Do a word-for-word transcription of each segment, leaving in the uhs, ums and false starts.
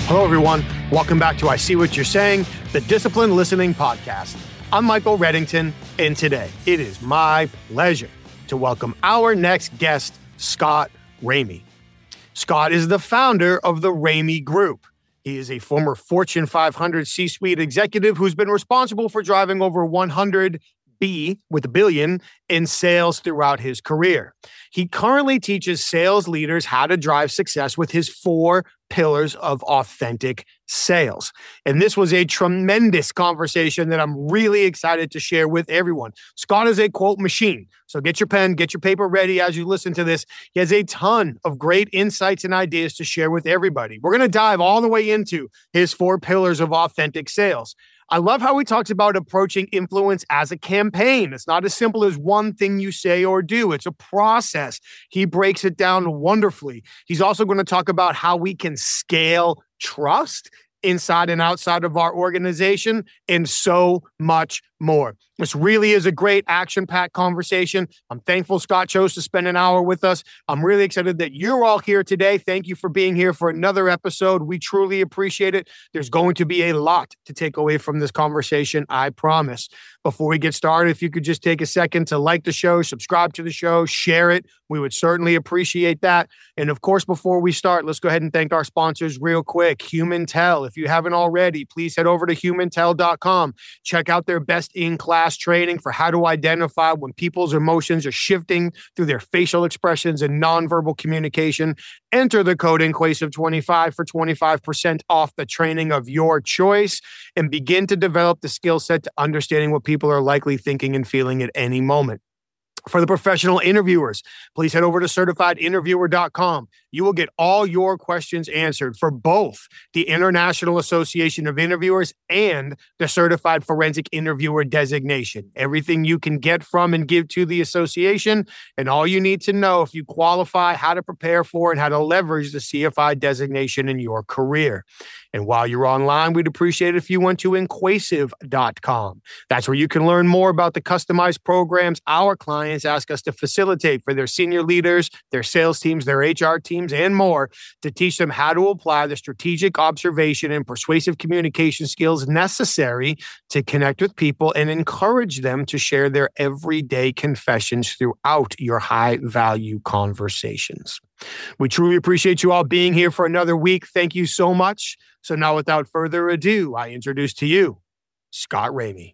Hello, everyone. Welcome back to I See What You're Saying, the Disciplined Listening Podcast. I'm Michael Reddington, and today it is my pleasure to welcome our next guest, Scott Ramey. Scott is the founder of the Ramey Group. He is a former Fortune five hundred C-suite executive who's been responsible for driving over one hundred B with a billion in sales throughout his career. He currently teaches sales leaders how to drive success with his four pillars of authentic sales. And this was a tremendous conversation that I'm really excited to share with everyone. Scott is a quote machine. So get your pen, get your paper ready as you listen to this. He has a ton of great insights and ideas to share with everybody. We're going to dive all the way into his four pillars of authentic sales. I love how he talks about approaching influence as a campaign. It's not as simple as one thing you say or do. It's a process. He breaks it down wonderfully. He's also going to talk about how we can scale trust inside and outside of our organization and so much more. This really is a great action-packed conversation. I'm thankful Scott chose to spend an hour with us. I'm really excited that you're all here today. Thank you for being here for another episode. We truly appreciate it. There's going to be a lot to take away from this conversation, I promise. Before we get started, if you could just take a second to like the show, subscribe to the show, share it. We would certainly appreciate that. And of course, before we start, let's go ahead and thank our sponsors real quick. HumanTel. If you haven't already, please head over to human tel dot com. Check out their best-in-class training for how to identify when people's emotions are shifting through their facial expressions and nonverbal communication. Enter the code Inquasive twenty-five for twenty-five percent off the training of your choice and begin to develop the skill set to understanding what people are likely thinking and feeling at any moment. For the professional interviewers, please head over to certified interviewer dot com. You will get all your questions answered for both the International Association of Interviewers and the Certified Forensic Interviewer designation. Everything you can get from and give to the association, and all you need to know if you qualify, how to prepare for, and how to leverage the C F I designation in your career. And while you're online, we'd appreciate it if you went to inquasive dot com. That's where you can learn more about the customized programs our clients ask us to facilitate for their senior leaders, their sales teams, their H R teams, and more to teach them how to apply the strategic observation and persuasive communication skills necessary to connect with people and encourage them to share their everyday confessions throughout your high-value conversations. We truly appreciate you all being here for another week. Thank you so much. So now, without further ado, I introduce to you, Scott Ramey.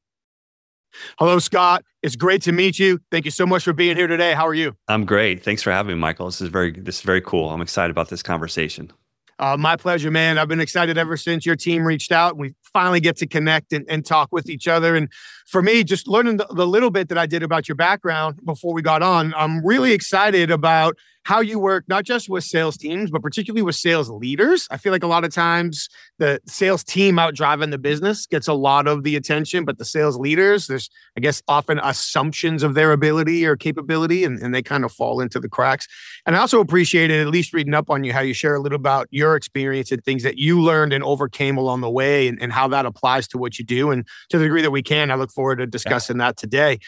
Hello, Scott. It's great to meet you. Thank you so much for being here today. How are you? I'm great. Thanks for having me, Michael. This is very, this is very cool. I'm excited about this conversation. Uh, my pleasure, man. I've been excited ever since your team reached out. We finally get to connect and, and talk with each other. And for me, just learning the, the little bit that I did about your background before we got on, I'm really excited about how you work, not just with sales teams, but particularly with sales leaders. I feel like a lot of times the sales team out driving the business gets a lot of the attention, but the sales leaders, there's, I guess, often assumptions of their ability or capability, and, and they kind of fall into the cracks. And I also appreciated, at least reading up on you, how you share a little about your experience and things that you learned and overcame along the way, and, and how that applies to what you do. And to the degree that we can, I look forward to discussing yeah. that today.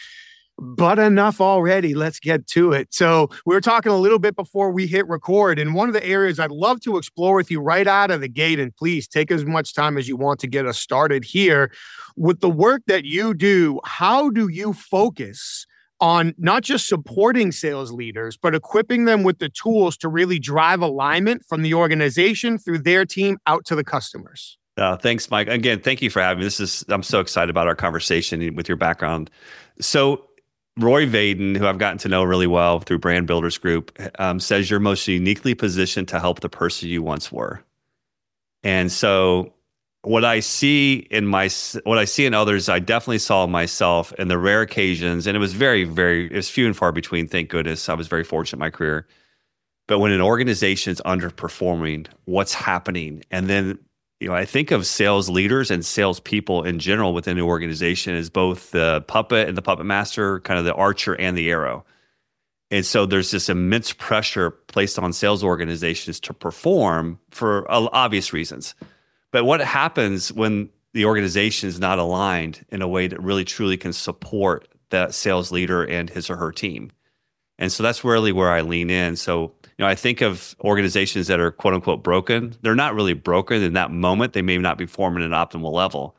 But enough already. Let's get to it. So we were talking a little bit before we hit record, and one of the areas I'd love to explore with you right out of the gate, and please take as much time as you want to get us started here, with the work that you do, how do you focus on not just supporting sales leaders, but equipping them with the tools to really drive alignment from the organization through their team out to the customers? Uh, thanks, Mike. Again, thank you for having me. This is, I'm so excited about our conversation with your background. So Roy Vaden, who I've gotten to know really well through Brand Builders Group, um, says you're most uniquely positioned to help the person you once were. And so what I see in my, what I see in others, I definitely saw in myself in the rare occasions, and it was very, very, it was few and far between, thank goodness. I was very fortunate in my career. But when an organization is underperforming, what's happening? And then, you know, I think of sales leaders and salespeople in general within the organization as both the puppet and the puppet master, kind of the archer and the arrow. And so there's this immense pressure placed on sales organizations to perform for obvious reasons. But what happens when the organization is not aligned in a way that really truly can support that sales leader and his or her team? And so that's really where I lean in. So, you know, I think of organizations that are quote unquote broken. They're not really broken in that moment. They may not be performing at an optimal level.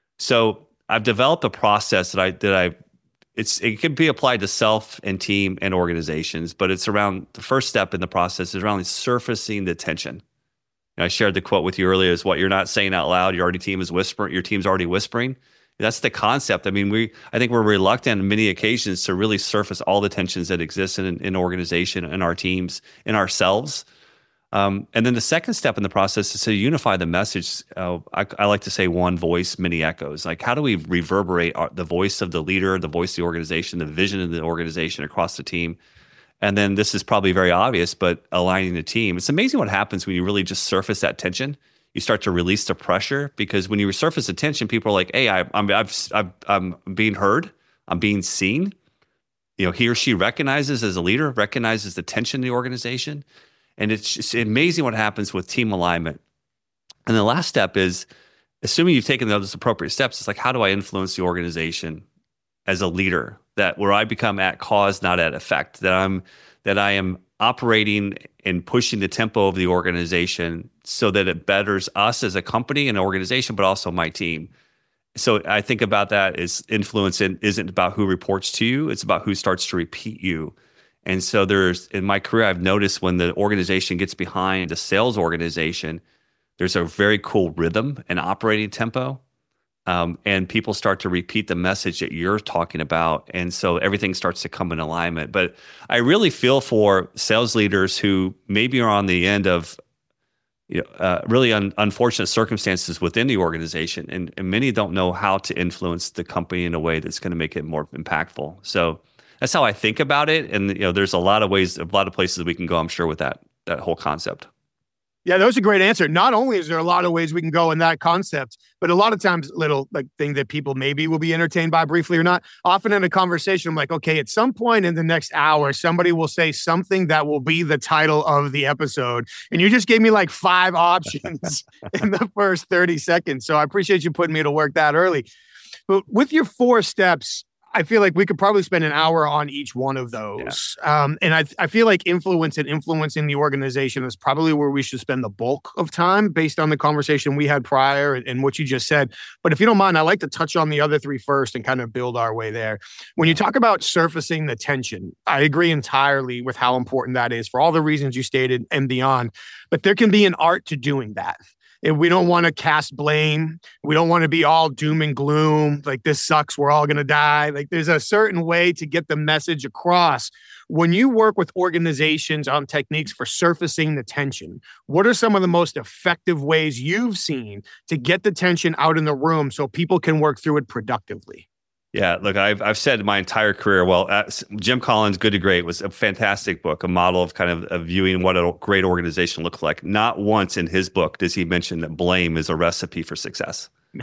So I've developed a process that I that I it's it can be applied to self and team and organizations, but it's around the first step in the process is around surfacing the tension. And I shared the quote with you earlier is what you're not saying out loud, your already team is whispering, your team's already whispering. That's the concept. I mean, we I think we're reluctant on many occasions to really surface all the tensions that exist in an in organization, in our teams, in ourselves. Um, and then the second step in the process is to unify the message. Uh, I, I like to say one voice, many echoes. Like, how do we reverberate our, the voice of the leader, the voice of the organization, the vision of the organization across the team? And then this is probably very obvious, but aligning the team. It's amazing what happens when you really just surface that tension. You start to release the pressure, because when you surface the tension, people are like, hey, I, I'm, I've, I'm, I'm being heard. I'm being seen. You know, he or she recognizes as a leader, recognizes the tension in the organization. And it's just amazing what happens with team alignment. And the last step is, assuming you've taken those appropriate steps, it's like, how do I influence the organization as a leader, that where I become at cause, not at effect, that I'm that I am operating and pushing the tempo of the organization so that it betters us as a company and organization, but also my team. So I think about that as influence isn't about who reports to you, it's about who starts to repeat you. And so there's, in my career, I've noticed when the organization gets behind a sales organization, there's a very cool rhythm and operating tempo. Um, and people start to repeat the message that you're talking about. And so everything starts to come in alignment. But I really feel for sales leaders who maybe are on the end of you know, uh, really un- unfortunate circumstances within the organization. And, and many don't know how to influence the company in a way that's going to make it more impactful. So that's how I think about it. And you know, there's a lot of ways, a lot of places we can go, I'm sure, with that that whole concept. Yeah, that was a great answer. Not only is there a lot of ways we can go in that concept, but a lot of times little like thing that people maybe will be entertained by briefly or not. Often in a conversation, I'm like, okay, at some point in the next hour, somebody will say something that will be the title of the episode. And you just gave me like five options in the first thirty seconds. So I appreciate you putting me to work that early. But with your four steps, I feel like we could probably spend an hour on each one of those. Yeah. Um, and I, I feel like influence and influencing the organization is probably where we should spend the bulk of time based on the conversation we had prior and, and what you just said. But if you don't mind, I'd like to touch on the other three first and kind of build our way there. When you talk about surfacing the tension, I agree entirely with how important that is for all the reasons you stated and beyond. But there can be an art to doing that. And we don't want to cast blame. We don't want to be all doom and gloom. Like, this sucks. We're all going to die. Like, there's a certain way to get the message across. When you work with organizations on techniques for surfacing the tension, what are some of the most effective ways you've seen to get the tension out in the room so people can work through it productively? Yeah, look, I've I've said my entire career, well, uh, Jim Collins' Good to Great was a fantastic book, a model of kind of, of viewing what a great organization looks like. Not once in his book does he mention that blame is a recipe for success. No.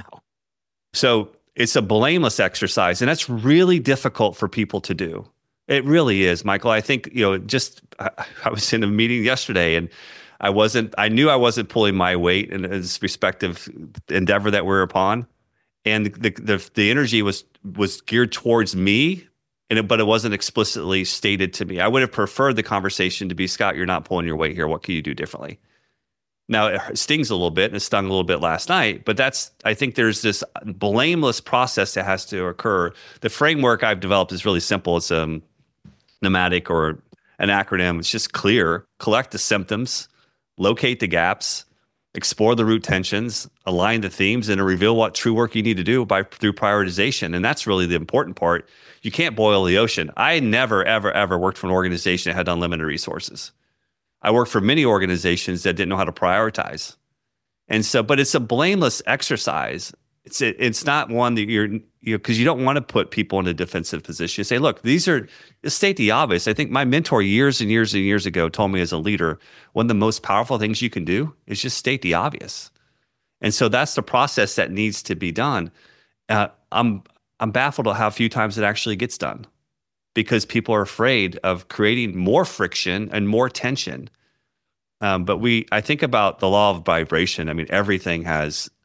So it's a blameless exercise, and that's really difficult for people to do. It really is, Michael. I think, you know, just I, I was in a meeting yesterday, and I wasn't, I knew I wasn't pulling my weight in this respective endeavor that we're upon. And the, the the energy was was geared towards me, and it, but it wasn't explicitly stated to me. I would have preferred the conversation to be, Scott, you're not pulling your weight here. What can you do differently? Now, it stings a little bit, and it stung a little bit last night, but that's, I think there's this blameless process that has to occur. The framework I've developed is really simple. It's a pneumatic or an acronym. It's just clear. Collect the symptoms, locate the gaps, explore the root tensions, align the themes, and reveal what true work you need to do by through prioritization. And that's really the important part. You can't boil the ocean. I never, ever, ever worked for an organization that had unlimited resources. I worked for many organizations that didn't know how to prioritize. And so, but it's a blameless exercise. It's it, it's not one that you're, you know, because you don't want to put people in a defensive position. You say, look, these are, state the obvious. I think my mentor years and years and years ago told me as a leader, one of the most powerful things you can do is just state the obvious. And so that's the process that needs to be done. Uh, I'm I'm baffled at how few times it actually gets done, because people are afraid of creating more friction and more tension. Um, but we, I think about the law of vibration. I mean, everything has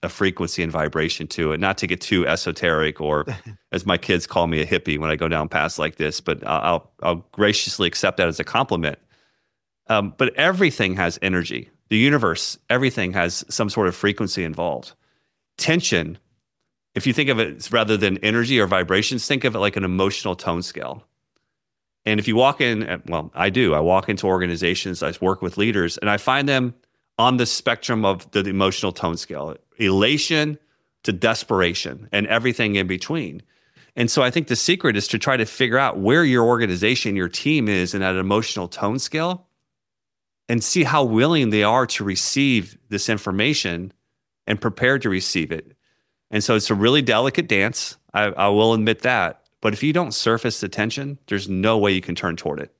a frequency and vibration to it. Not to get too esoteric, or as my kids call me, a hippie when I go down paths like this, but I'll I'll graciously accept that as a compliment. Um, but everything has energy. The universe, everything has some sort of frequency involved. Tension, if you think of it rather than energy or vibrations, think of it like an emotional tone scale. And if you walk in, well, I do. I walk into organizations, I work with leaders, and I find them on the spectrum of the emotional tone scale, elation to desperation and everything in between. And so I think the secret is to try to figure out where your organization, your team is in that emotional tone scale, and see how willing they are to receive this information and prepared to receive it. And so it's a really delicate dance. I, I will admit that. But if you don't surface the tension, there's no way you can turn toward it.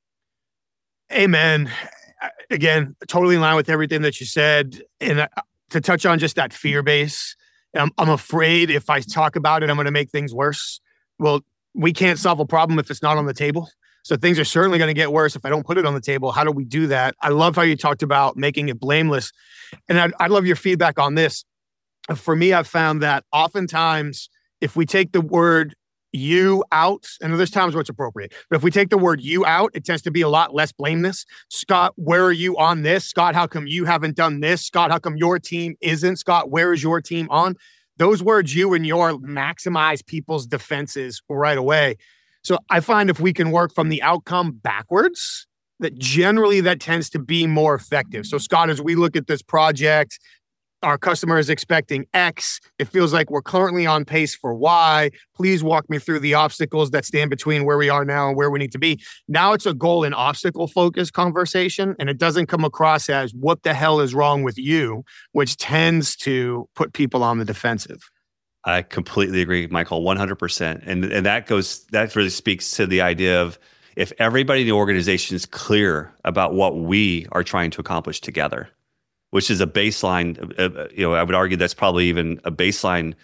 Amen. Again, totally in line with everything that you said. And to touch on just that fear base, I'm, I'm afraid if I talk about it, I'm going to make things worse. Well, we can't solve a problem if it's not on the table. So things are certainly going to get worse if I don't put it on the table. How do we do that? I love how you talked about making it blameless. And I'd, I'd love your feedback on this. For me, I've found that oftentimes if we take the word you out, and there's times where it's appropriate, but if we take the word you out, it tends to be a lot less blameness. Scott, where are you on this? Scott, how come you haven't done this? Scott, how come your team isn't? Scott, where is your team on? Those words, you and your, maximize people's defenses right away. So I find if we can work from the outcome backwards, that generally that tends to be more effective. So Scott, as we look at this project, our customer is expecting X. It feels like we're currently on pace for Y. Please walk me through the obstacles that stand between where we are now and where we need to be. Now it's a goal and obstacle focused conversation, and it doesn't come across as what the hell is wrong with you, which tends to put people on the defensive. I completely agree, Michael, one hundred percent. And, and that goes, that really speaks to the idea of if everybody in the organization is clear about what we are trying to accomplish together, which is a baseline, uh, you know, I would argue that's probably even a baseline.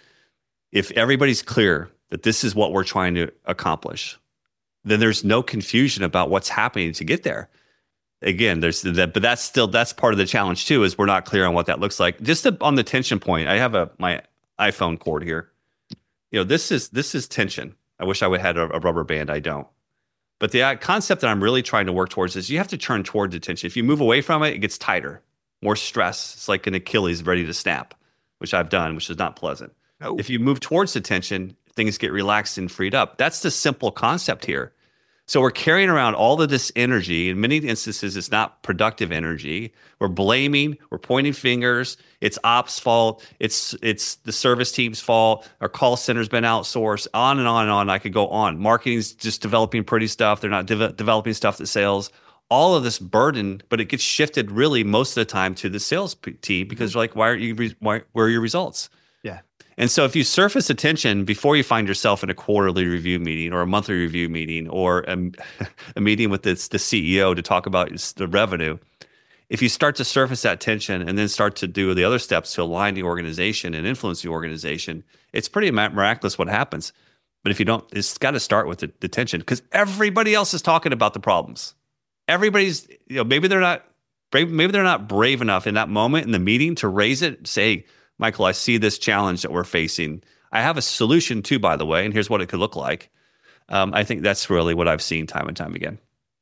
If everybody's clear that this is what we're trying to accomplish, then there's no confusion about what's happening to get there. Again, there's that, but that's still, that's part of the challenge too, is we're not clear on what that looks like. Just to, on the tension point, I have a, my iPhone cord here. You know, this is, this is tension. I wish I would have had a, a rubber band. I don't. But the concept that I'm really trying to work towards is you have to turn toward the tension. If you move away from it, it gets tighter. More stress. It's like an Achilles ready to snap, which I've done, which is not pleasant. No. If you move towards the tension, things get relaxed and freed up. That's the simple concept here. So we're carrying around all of this energy. In many instances, it's not productive energy. We're blaming, we're pointing fingers. It's ops' fault. It's it's the service team's fault. Our call center's been outsourced. On and on and on. I could go on. Marketing's just developing pretty stuff. They're not de- developing stuff that sales. All of this burden, but it gets shifted really most of the time to the sales team because they're like, why aren't you, re- why, where are your results? Yeah. And so if you surface attention before you find yourself in a quarterly review meeting or a monthly review meeting or a, a meeting with the, the C E O to talk about the revenue, if you start to surface that tension and then start to do the other steps to align the organization and influence the organization, it's pretty miraculous what happens. But if you don't, it's got to start with the, the tension because everybody else is talking about the problems. Everybody's, you know, maybe they're not brave, maybe they're not brave enough in that moment in the meeting to raise it, say, Michael, I see this challenge that we're facing. I have a solution too, by the way, and here's what it could look like. Um, I think that's really what I've seen time and time again.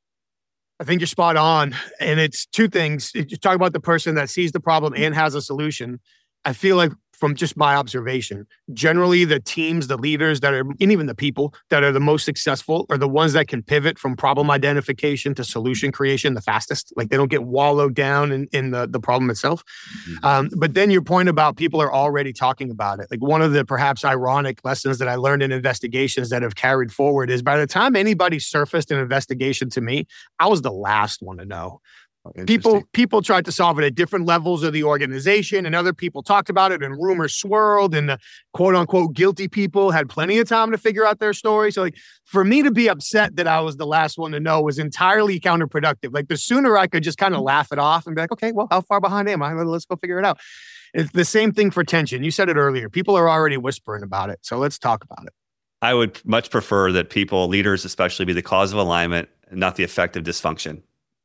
I think you're spot on. And it's two things. You talk about the person that sees the problem and has a solution. I feel like from just my observation, generally the teams, the leaders that are, and even the people that are the most successful are the ones that can pivot from problem identification to solution creation the fastest. Like they don't get wallowed down in, in the, the problem itself. Mm-hmm. Um, but then your point about people are already talking about it. Like one of the perhaps ironic lessons that I learned in investigations that have carried forward is by the time anybody surfaced an investigation to me, I was the last one to know. People people tried to solve it at different levels of the organization, and other people talked about it, and rumors swirled, and the quote unquote guilty people had plenty of time to figure out their story. So, like, for me to be upset that I was the last one to know was entirely counterproductive. Like, the sooner I could just kind of laugh it off and be like, okay, well, how far behind am I? Let's go figure it out. It's the same thing for tension. You said it earlier. People are already whispering about it. So let's talk about it. I would much prefer that people, leaders especially, be the cause of alignment and not the effect of dysfunction.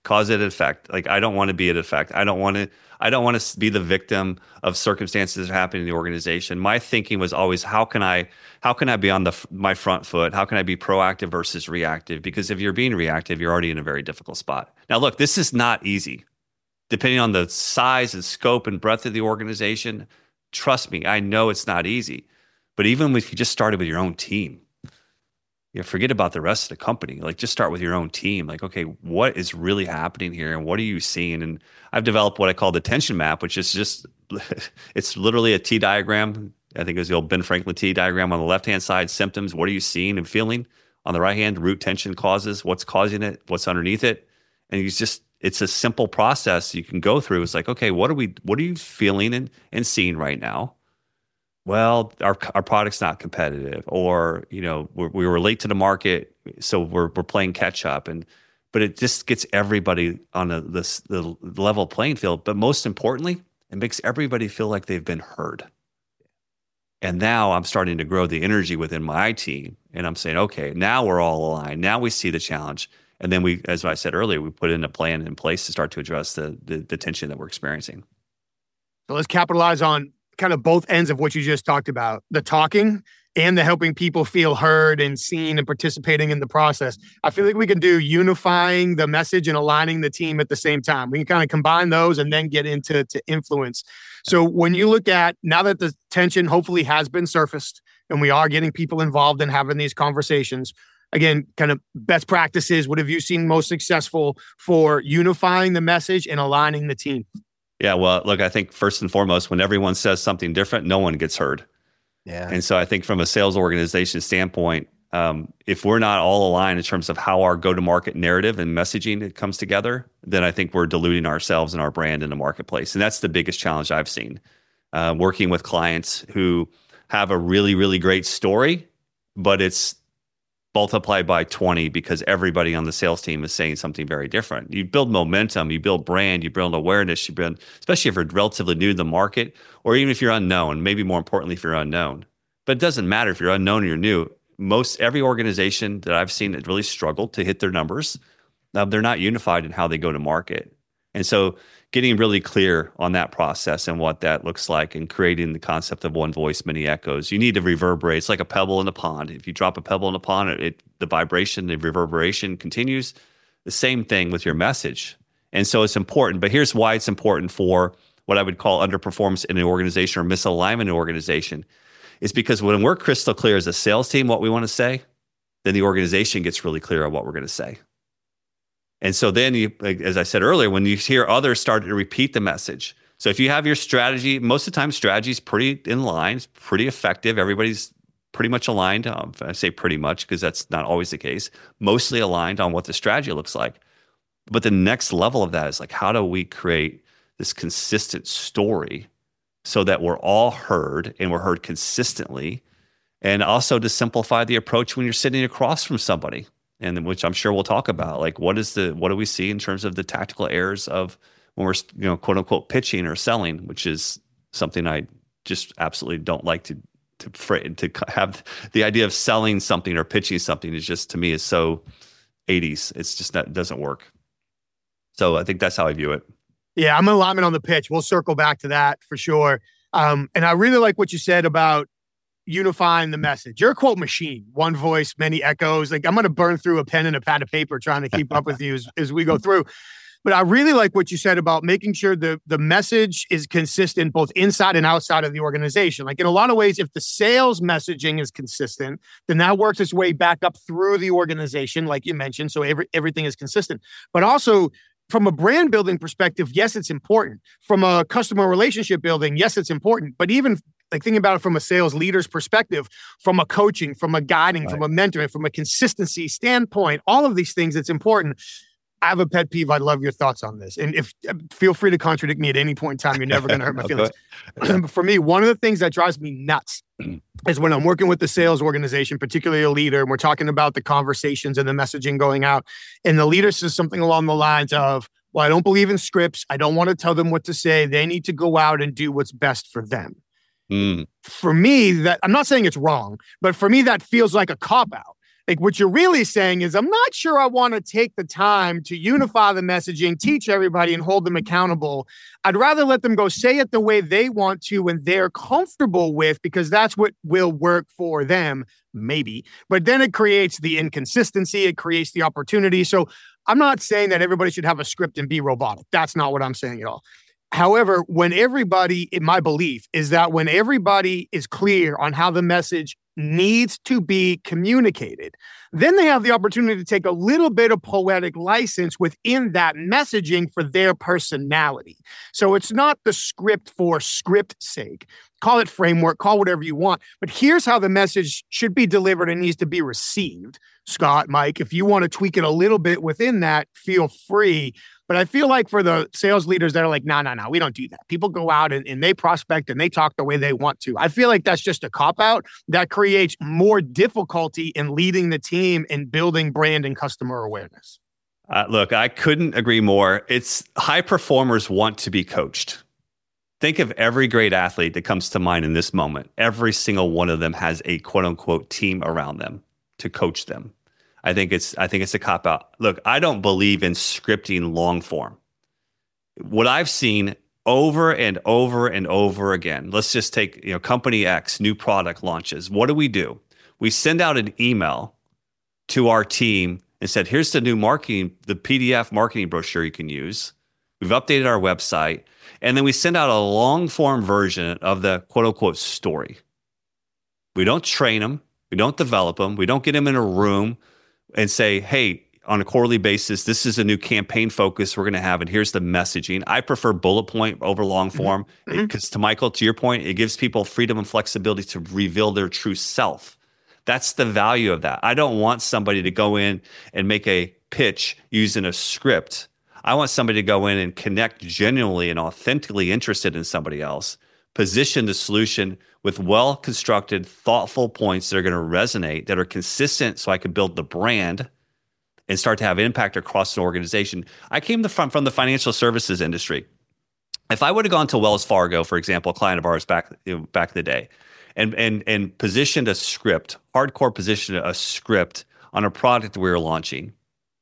cause and effect. Like I don't want to be an effect. I don't want to. I don't want to be the victim of circumstances that happen in the organization. My thinking was always, how can I, how can I be on the my front foot? How can I be proactive versus reactive? Because if you're being reactive, you're already in a very difficult spot. Now, look, this is not easy. Depending on the size and scope and breadth of the organization, trust me, I know it's not easy. But even if you just started with your own team, you know, forget about the rest of the company. Like just start with your own team. Like, okay, what is really happening here and what are you seeing? And I've developed what I call the tension map, which is just, it's literally a T diagram. I think it was the old Ben Franklin T diagram on the left-hand side, symptoms. What are you seeing and feeling? On the right hand, root tension causes, what's causing it, what's underneath it. And you just, it's a simple process you can go through. It's like, okay, what are we, what are you feeling and, and seeing right now? Well, our our product's not competitive, or you know, we're, we were late to the market, so we're we're playing catch up, and but it just gets everybody on a this the level playing field. But most importantly, it makes everybody feel like they've been heard. And now I'm starting to grow the energy within my team, and I'm saying, okay, now we're all aligned. Now we see the challenge, and then we, as I said earlier, we put in a plan in place to start to address the the, the tension that we're experiencing. So let's capitalize on kind of both ends of what you just talked about, the talking and the helping people feel heard and seen and participating in the process. I feel like we can do unifying the message and aligning the team at the same time. We can kind of combine those and then get into to influence. So when you look at, now that the tension hopefully has been surfaced and we are getting people involved in having these conversations, again, kind of best practices, what have you seen most successful for unifying the message and aligning the team? Yeah, well, look, I think first and foremost, when everyone says something different, no one gets heard. Yeah. And so I think from a sales organization standpoint, um, if we're not all aligned in terms of how our go-to-market narrative and messaging comes together, then I think we're diluting ourselves and our brand in the marketplace. And that's the biggest challenge I've seen. Uh, working with clients who have a really, really great story, but it's multiplied by twenty because everybody on the sales team is saying something very different. You build momentum, you build brand, you build awareness, you build, especially if you're relatively new to the market, or even if you're unknown, maybe more importantly, if you're unknown. But it doesn't matter if you're unknown or you're new. Most, every organization that I've seen that really struggled to hit their numbers, uh, they're not unified in how they go to market. And so getting really clear on that process and what that looks like and creating the concept of one voice, many echoes. You need to reverberate. It's like a pebble in a pond. If you drop a pebble in a pond, it, it the vibration, the reverberation continues. The same thing with your message. And so it's important. But here's why it's important for what I would call underperformance in an organization or misalignment in an organization. Is because when we're crystal clear as a sales team what we want to say, then the organization gets really clear on what we're going to say. And so then, you, as I said earlier, when you hear others start to repeat the message. So if you have your strategy, most of the time strategy is pretty in line, it's pretty effective. Everybody's pretty much aligned. Um, I say pretty much because that's not always the case. Mostly aligned on what the strategy looks like. But the next level of that is like, how do we create this consistent story so that we're all heard and we're heard consistently? And also to simplify the approach when you're sitting across from somebody. And which I'm sure we'll talk about, like what is the what do we see in terms of the tactical errors of when we're, you know, quote unquote pitching or selling, which is something I just absolutely don't like to to to have. The idea of selling something or pitching something is just, to me, is so eighties. It's just not, it doesn't work. So I think that's how I view it. Yeah, I'm in alignment on the pitch. We'll circle back to that for sure. Um, and I really like what you said about unifying the message. You're a quote machine, one voice, many echoes. Like I'm going to burn through a pen and a pad of paper trying to keep up with you as, as we go through. But I really like what you said about making sure the, the message is consistent both inside and outside of the organization. Like in a lot of ways, if the sales messaging is consistent, then that works its way back up through the organization, like you mentioned. So every, everything is consistent. But also from a brand building perspective, yes, it's important. From a customer relationship building, yes, it's important. But even like thinking about it from a sales leader's perspective, from a coaching, from a guiding, right. from a mentoring, from a consistency standpoint, all of these things, it's important. I have a pet peeve. I'd love your thoughts on this. And if feel free to contradict me at any point in time. You're never going to hurt my feelings. Okay. For me, one of the things that drives me nuts is when I'm working with the sales organization, particularly a leader, and we're talking about the conversations and the messaging going out, and the leader says something along the lines of, well, I don't believe in scripts. I don't want to tell them what to say. They need to go out and do what's best for them. Mm. For me, that I'm not saying it's wrong, but for me, that feels like a cop-out. Like what you're really saying is, I'm not sure I want to take the time to unify the messaging, teach everybody and hold them accountable. I'd rather let them go say it the way they want to and they're comfortable with, because that's what will work for them, maybe. But then it creates the inconsistency. It creates the opportunity. So I'm not saying that everybody should have a script and be robotic. That's not what I'm saying at all. However, when everybody, in my belief, is that when everybody is clear on how the message needs to be communicated, then they have the opportunity to take a little bit of poetic license within that messaging for their personality. So it's not the script for script's sake. Call it framework, call whatever you want. But here's how the message should be delivered and needs to be received. Scott, Mike, if you want to tweak it a little bit within that, feel free. But I feel like for the sales leaders that are like, no, no, no, we don't do that. People go out and, and they prospect and they talk the way they want to. I feel like that's just a cop-out that creates more difficulty in leading the team and building brand and customer awareness. Uh, look, I couldn't agree more. It's high performers want to be coached. Think of every great athlete that comes to mind in this moment. Every single one of them has a quote unquote team around them to coach them. I think it's I think it's a cop out. Look, I don't believe in scripting long form. What I've seen over and over and over again, let's just take, you know, company X, new product launches. What do we do? We send out an email to our team and said, here's the new marketing, the P D F marketing brochure you can use. We've updated our website. And then we send out a long form version of the quote unquote story. We don't train them. We don't develop them. We don't get them in a room and say, hey, on a quarterly basis, this is a new campaign focus we're going to have, and here's the messaging. I prefer bullet point over long form because, mm-hmm. to Michael, to your point, it gives people freedom and flexibility to reveal their true self. That's the value of that. I don't want somebody to go in and make a pitch using a script. I want somebody to go in and connect genuinely and authentically interested in somebody else, position the solution with well-constructed, thoughtful points that are going to resonate, that are consistent so I can build the brand and start to have impact across an organization. I came from, from the financial services industry. If I would have gone to Wells Fargo, for example, a client of ours back, you know, back in the day, and, and, and positioned a script, hardcore positioned a script on a product we were launching,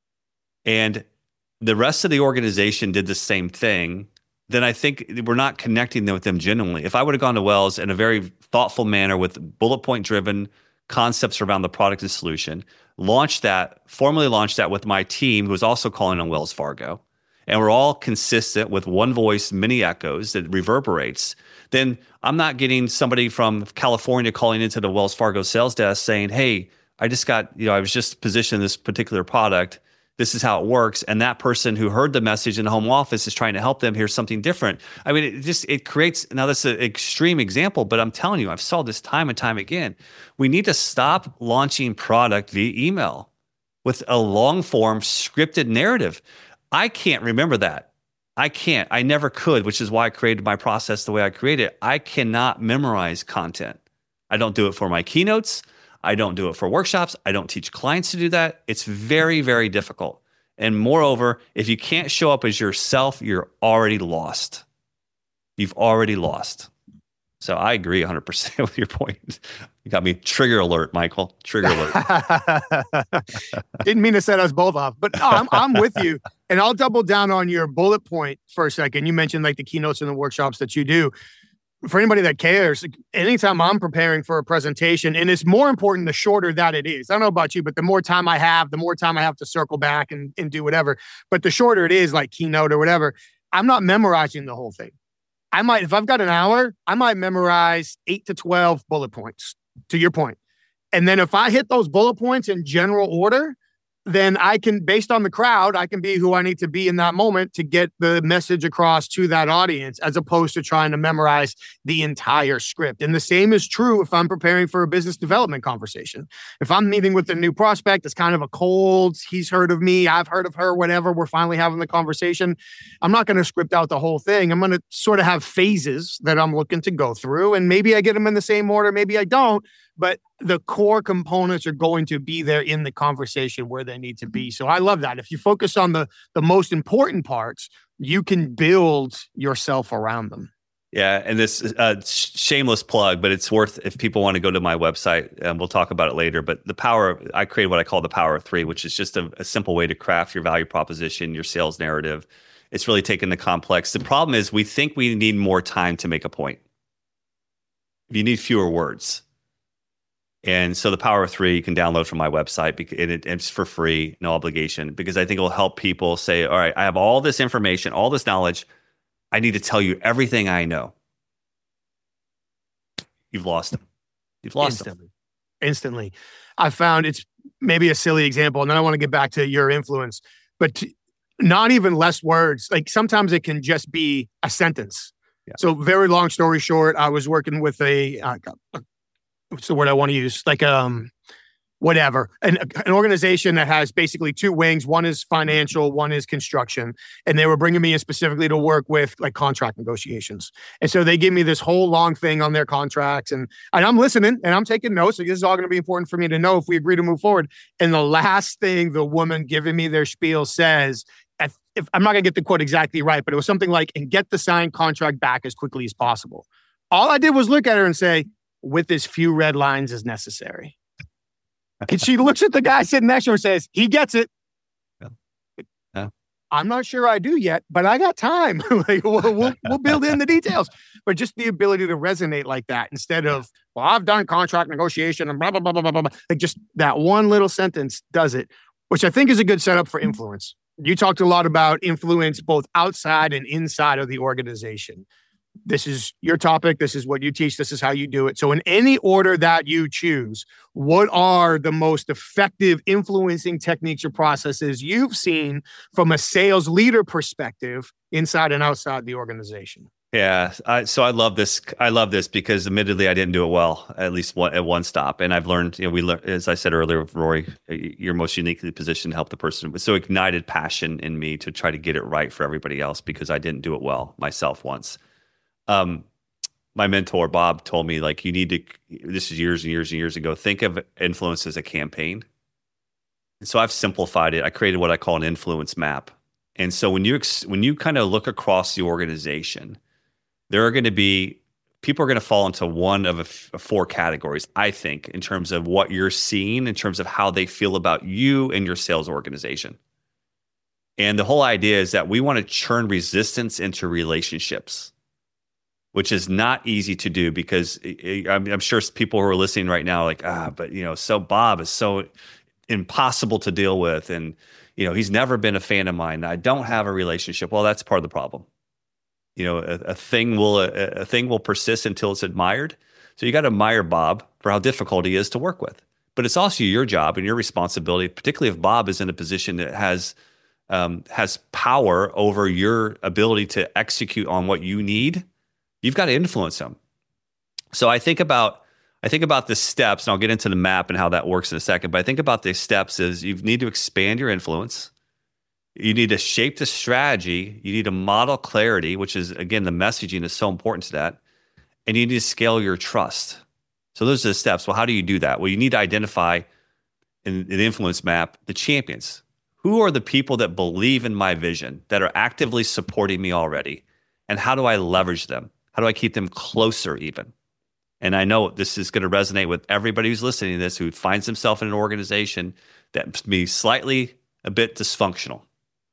and the rest of the organization did the same thing, then I think we're not connecting them with them genuinely. If I would have gone to Wells in a very thoughtful manner with bullet point driven concepts around the product and solution, launched that, formally launched that with my team who was also calling on Wells Fargo, and we're all consistent with one voice, many echoes that reverberates, then I'm not getting somebody from California calling into the Wells Fargo sales desk saying, hey, I just got, you know, I was just positioning this particular product. This is how it works. And that person who heard the message in the home office is trying to help them hear something different. I mean, it just, it creates, now that's an extreme example, but I'm telling you, I've saw this time and time again. We need to stop launching product via email with a long form scripted narrative. I can't remember that. I can't, I never could, which is why I created my process the way I created it. I cannot memorize content. I don't do it for my keynotes. I don't do it for workshops. I don't teach clients to do that. It's very, very difficult. And moreover, if you can't show up as yourself, you're already lost. You've already lost. So I agree one hundred percent with your point. You got me trigger alert, Michael. Trigger alert. Didn't mean to set us both off, but no, I'm, I'm with you. And I'll double down on your bullet point for a second. You mentioned like the keynotes and the workshops that you do. For anybody that cares, anytime I'm preparing for a presentation, and it's more important the shorter that it is. I don't know about you, but the more time I have, the more time I have to circle back and, and do whatever. But the shorter it is, like keynote or whatever, I'm not memorizing the whole thing. I might, if I've got an hour, I might memorize eight to twelve bullet points, to your point. And then if I hit those bullet points in general order, then I can, based on the crowd, I can be who I need to be in that moment to get the message across to that audience, as opposed to trying to memorize the entire script. And the same is true if I'm preparing for a business development conversation. If I'm meeting with a new prospect, it's kind of a cold, he's heard of me, I've heard of her, whatever, we're finally having the conversation. I'm not going to script out the whole thing. I'm going to sort of have phases that I'm looking to go through. And maybe I get them in the same order, maybe I don't. But the core components are going to be there in the conversation where they need to be. So I love that. If you focus on the, the most important parts, you can build yourself around them. Yeah, and this uh, shameless plug, but it's worth if people want to go to my website, and we'll talk about it later. But the power, I created what I call the power of three, which is just a, a simple way to craft your value proposition, your sales narrative. It's really taken the complex. The problem is we think we need more time to make a point. You need fewer words. And so the power of three you can download from my website, and it, it's for free, no obligation, because I think it will help people say, all right, I have all this information, all this knowledge. I need to tell you everything I know. You've lost them. You've lost Instantly. them. Instantly. I found it's maybe a silly example, and then I want to get back to your influence, but t- not even less words. Like sometimes it can just be a sentence. Yeah. So very long story short, I was working with a, uh, what's the word I want to use? Like, um, whatever, an, an organization that has basically two wings. One is financial, one is construction. And they were bringing me in specifically to work with like contract negotiations. And so they give me this whole long thing on their contracts, and, and I'm listening and I'm taking notes. So this is all going to be important for me to know if we agree to move forward. And the last thing the woman giving me their spiel says, if, if I'm not going to get the quote exactly right, but it was something like, and get the signed contract back as quickly as possible. All I did was look at her and say, with as few red lines as necessary. And she looks at the guy sitting next to her and says, he gets it. Yeah. Yeah. I'm not sure I do yet, but I got time. Like, we'll, we'll, we'll build in the details. But just the ability to resonate like that instead of, well, I've done contract negotiation and blah, blah, blah, blah, blah, blah. Like just that one little sentence does it, which I think is a good setup for influence. You talked a lot about influence both outside and inside of the organization. This is your topic. This is what you teach. This is how you do it. So in any order that you choose, what are the most effective influencing techniques or processes you've seen from a sales leader perspective inside and outside the organization? Yeah. I, so I love this. I love this because admittedly I didn't do it well, at least one, at one stop. And I've learned, you know, we learned, as I said earlier, Rory, you're most uniquely positioned to help the person. So ignited passion in me to try to get it right for everybody else because I didn't do it well myself once. Um, my mentor, Bob, told me, like, you need to, this is years and years and years ago, think of influence as a campaign. And so I've simplified it. I created what I call an influence map. And so when you, ex- when you kind of look across the organization, there are going to be, people are going to fall into one of, a f- of four categories, I think, in terms of what you're seeing, in terms of how they feel about you and your sales organization. And the whole idea is that we want to churn resistance into relationships, which is not easy to do because I'm, I'm sure people who are listening right now are like, ah, but you know, so Bob is so impossible to deal with. And, you know, he's never been a fan of mine. I don't have a relationship. Well, that's part of the problem. You know, a, a thing will, a, a thing will persist until it's admired. So you got to admire Bob for how difficult he is to work with, but it's also your job and your responsibility, particularly if Bob is in a position that has, um, has power over your ability to execute on what you need. You've got to influence them. So I think about I think about the steps, and I'll get into the map and how that works in a second. But I think about the steps is you need to expand your influence. You need to shape the strategy. You need to model clarity, which is, again, the messaging is so important to that. And you need to scale your trust. So those are the steps. Well, how do you do that? Well, you need to identify in the influence map the champions. Who are the people that believe in my vision, that are actively supporting me already? And how do I leverage them? How do I keep them closer even? And I know this is going to resonate with everybody who's listening to this, who finds himself in an organization that may be slightly a bit dysfunctional.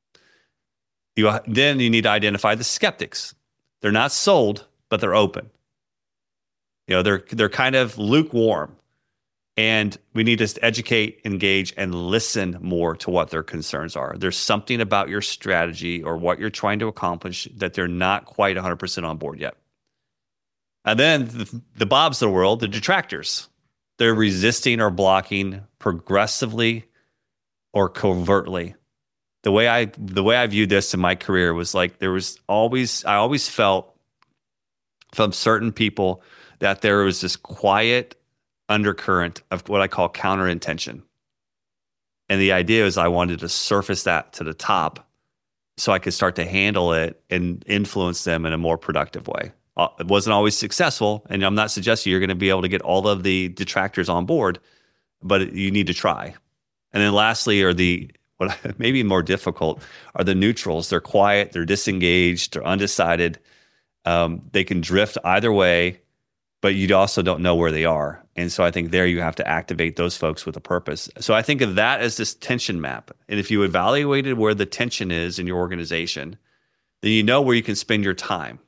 You, then you need to identify the skeptics. They're not sold, but they're open. You know, they're they're kind of lukewarm. And we need to educate, engage, and listen more to what their concerns are. There's something about your strategy or what you're trying to accomplish that they're not quite one hundred percent on board yet. And then the, the Bobs of the world, the detractors, they're resisting or blocking progressively or covertly. The way I the way I viewed this in my career was like there was always I always felt from certain people that there was this quiet undercurrent of what I call counterintention. And the idea is I wanted to surface that to the top so I could start to handle it and influence them in a more productive way. It wasn't always successful, and I'm not suggesting you're going to be able to get all of the detractors on board, but you need to try. And then lastly are the, what maybe more difficult, are the neutrals. They're quiet, they're disengaged, they're undecided. Um, they can drift either way, but you also don't know where they are. And so I think there you have to activate those folks with a purpose. So I think of that as this tension map. And if you evaluated where the tension is in your organization, then you know where you can spend your time.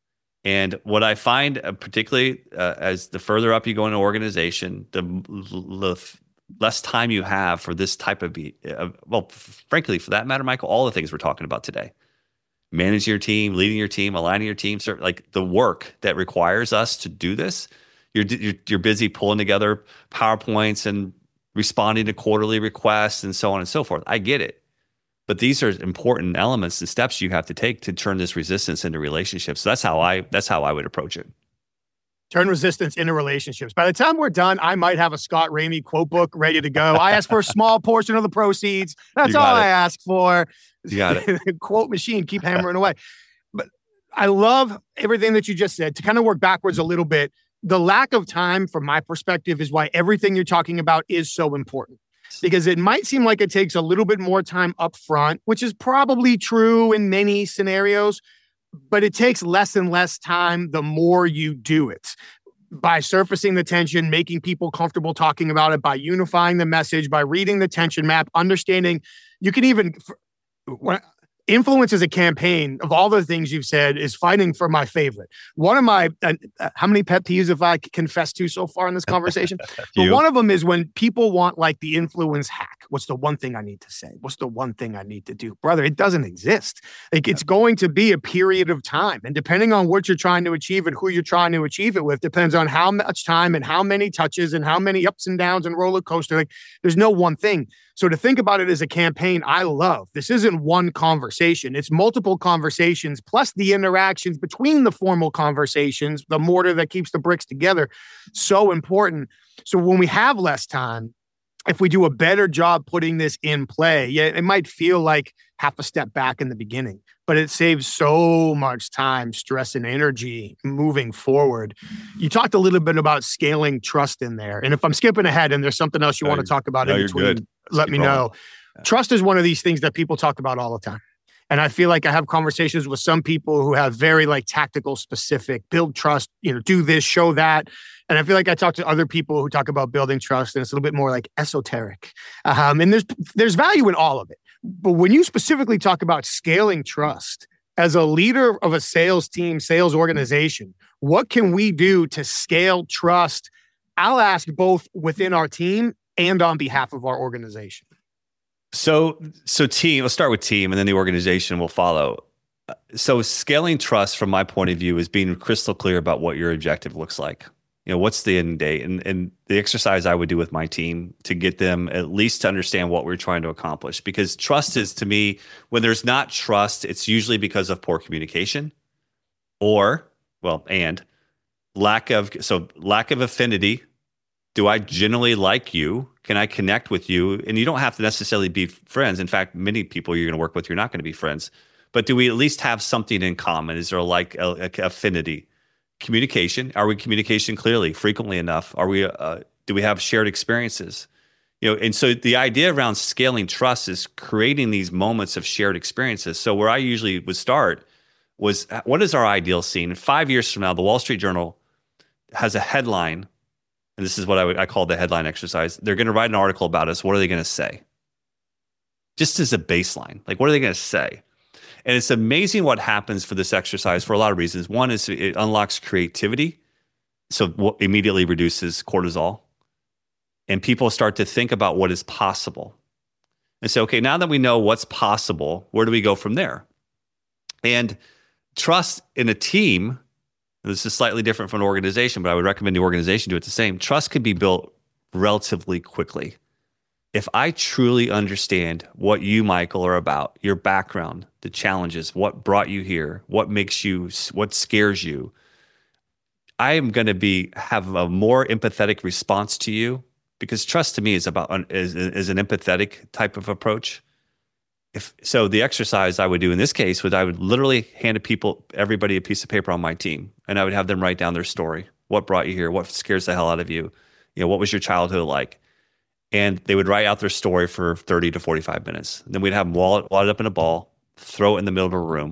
And what I find, uh, particularly uh, as the further up you go in an organization, the, the less time you have for this type of, be- uh, well, frankly, for that matter, Michael, all the things we're talking about today. Managing your team, leading your team, aligning your team, sort of like the work that requires us to do this. You're, you're you're busy pulling together PowerPoints and responding to quarterly requests and so on and so forth. I get it. But these are important elements and steps you have to take to turn this resistance into relationships. So that's how I that's how I would approach it. Turn resistance into relationships. By the time we're done, I might have a Scott Ramey quote book ready to go. I ask for a small portion of the proceeds. That's all it. I ask for. You got it. Quote machine, keep hammering away. But I love everything that you just said. To kind of work backwards a little bit, the lack of time, from my perspective, is why everything you're talking about is so important. Because it might seem like it takes a little bit more time up front, which is probably true in many scenarios, but it takes less and less time the more you do it. By surfacing the tension, making people comfortable talking about it, by unifying the message, by reading the tension map, understanding, you can even, when, influence as a campaign, of all the things you've said, is fighting for my favorite. One of my, uh, how many pet peeves have I confessed to so far in this conversation? But one of them is when people want like the influence hack. What's the one thing I need to say? What's the one thing I need to do? Brother, it doesn't exist. Like, it's going to be a period of time. And depending on what you're trying to achieve and who you're trying to achieve it with, depends on how much time and how many touches and how many ups and downs and roller coaster. Like, there's no one thing. So to think about it as a campaign, I love. This isn't one conversation. It's multiple conversations, plus the interactions between the formal conversations, the mortar that keeps the bricks together. So important. So when we have less time, if we do a better job putting this in play, yeah, it might feel like half a step back in the beginning, but it saves so much time, stress, and energy moving forward. You talked a little bit about scaling trust in there. And if I'm skipping ahead and there's something else you no, want to talk about no, in between, good. let me know. Yeah. Trust is one of these things that people talk about all the time. And I feel like I have conversations with some people who have very like tactical, specific, build trust, you know, do this, show that. And I feel like I talk to other people who talk about building trust, and it's a little bit more like esoteric. Um, and there's there's value in all of it. But when you specifically talk about scaling trust as a leader of a sales team, sales organization, what can we do to scale trust? I'll ask both within our team and on behalf of our organization. So, so team, let's start with team, and then the organization will follow. So scaling trust from my point of view is being crystal clear about what your objective looks like. You know, what's the end date? And, and the exercise I would do with my team to get them at least to understand what we're trying to accomplish. Because trust is, to me, when there's not trust, it's usually because of poor communication or, well, and lack of, so lack of affinity. Do I genuinely like you? Can I connect with you? And you don't have to necessarily be friends. In fact, many people you're going to work with, you're not going to be friends. But do we at least have something in common? Is there like a, a affinity? Communication. Are we communication clearly, frequently enough? Are we? Uh, do we have shared experiences? You know, and so the idea around scaling trust is creating these moments of shared experiences. So where I usually would start was, what is our ideal scene? Five years from now, the Wall Street Journal has a headline, and this is what I would I call the headline exercise. They're going to write an article about us. What are they going to say? Just as a baseline, like what are they going to say? And it's amazing what happens for this exercise for a lot of reasons. One is it unlocks creativity, so what immediately reduces cortisol. And people start to think about what is possible. And say, okay, now that we know what's possible, where do we go from there? And trust in a team, and this is slightly different from an organization, but I would recommend the organization do it the same. Trust can be built relatively quickly. If I truly understand what you, Michael, are about, your background, the challenges, what brought you here, what makes you, what scares you, I am going to be have a more empathetic response to you, because trust to me is about is, is an empathetic type of approach. If so, the exercise I would do in this case was I would literally hand a people, everybody, a piece of paper on my team, and I would have them write down their story. What brought you here? What scares the hell out of you? You know, what was your childhood like? And they would write out their story for thirty to forty-five minutes. And then we'd have them wall it, wall it up in a ball, throw it in the middle of a room.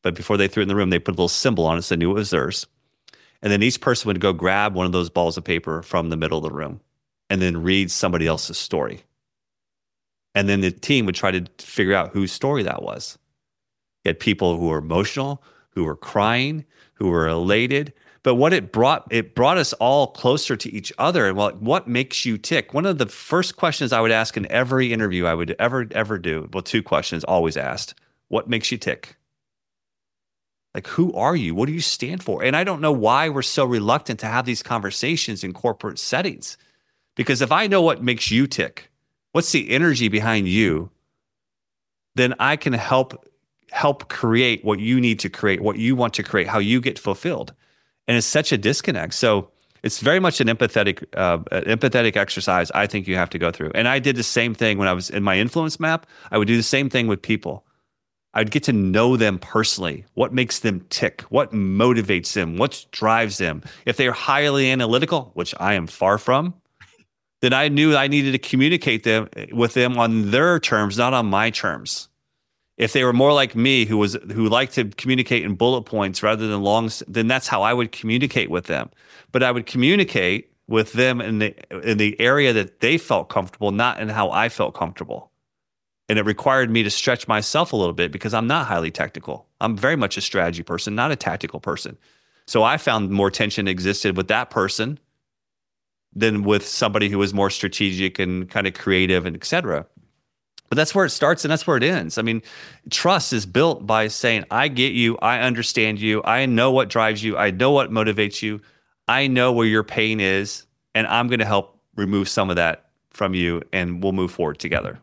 but before they threw it in the room, they put a little symbol on it so they knew it was theirs. And then each person would go grab one of those balls of paper from the middle of the room and then read somebody else's story. And then the team would try to figure out whose story that was. You had people who were emotional, who were crying, who were elated. But what it brought, it brought us all closer to each other. And what, what makes you tick? One of the first questions I would ask in every interview I would ever, ever do, well, two questions always asked. What makes you tick? Like, who are you? What do you stand for? And I don't know why we're so reluctant to have these conversations in corporate settings. Because if I know what makes you tick, what's the energy behind you, then I can help help create what you need to create, what you want to create, how you get fulfilled. And it's such a disconnect. So it's very much an empathetic uh, an empathetic exercise I think you have to go through. And I did the same thing when I was in my influence map. I would do the same thing with people. I'd get to know them personally. What makes them tick? What motivates them? What drives them? If they're highly analytical, which I am far from, then I knew I needed to communicate them with them on their terms, not on my terms. If they were more like me, who was who liked to communicate in bullet points rather than long, then that's how I would communicate with them. But I would communicate with them in the in the area that they felt comfortable, not in how I felt comfortable. And it required me to stretch myself a little bit because I'm not highly technical. I'm very much a strategy person, not a tactical person. So I found more tension existed with that person than with somebody who was more strategic and kind of creative and et cetera. But that's where it starts and that's where it ends. I mean, trust is built by saying, I get you, I understand you, I know what drives you, I know what motivates you, I know where your pain is, and I'm going to help remove some of that from you, and we'll move forward together.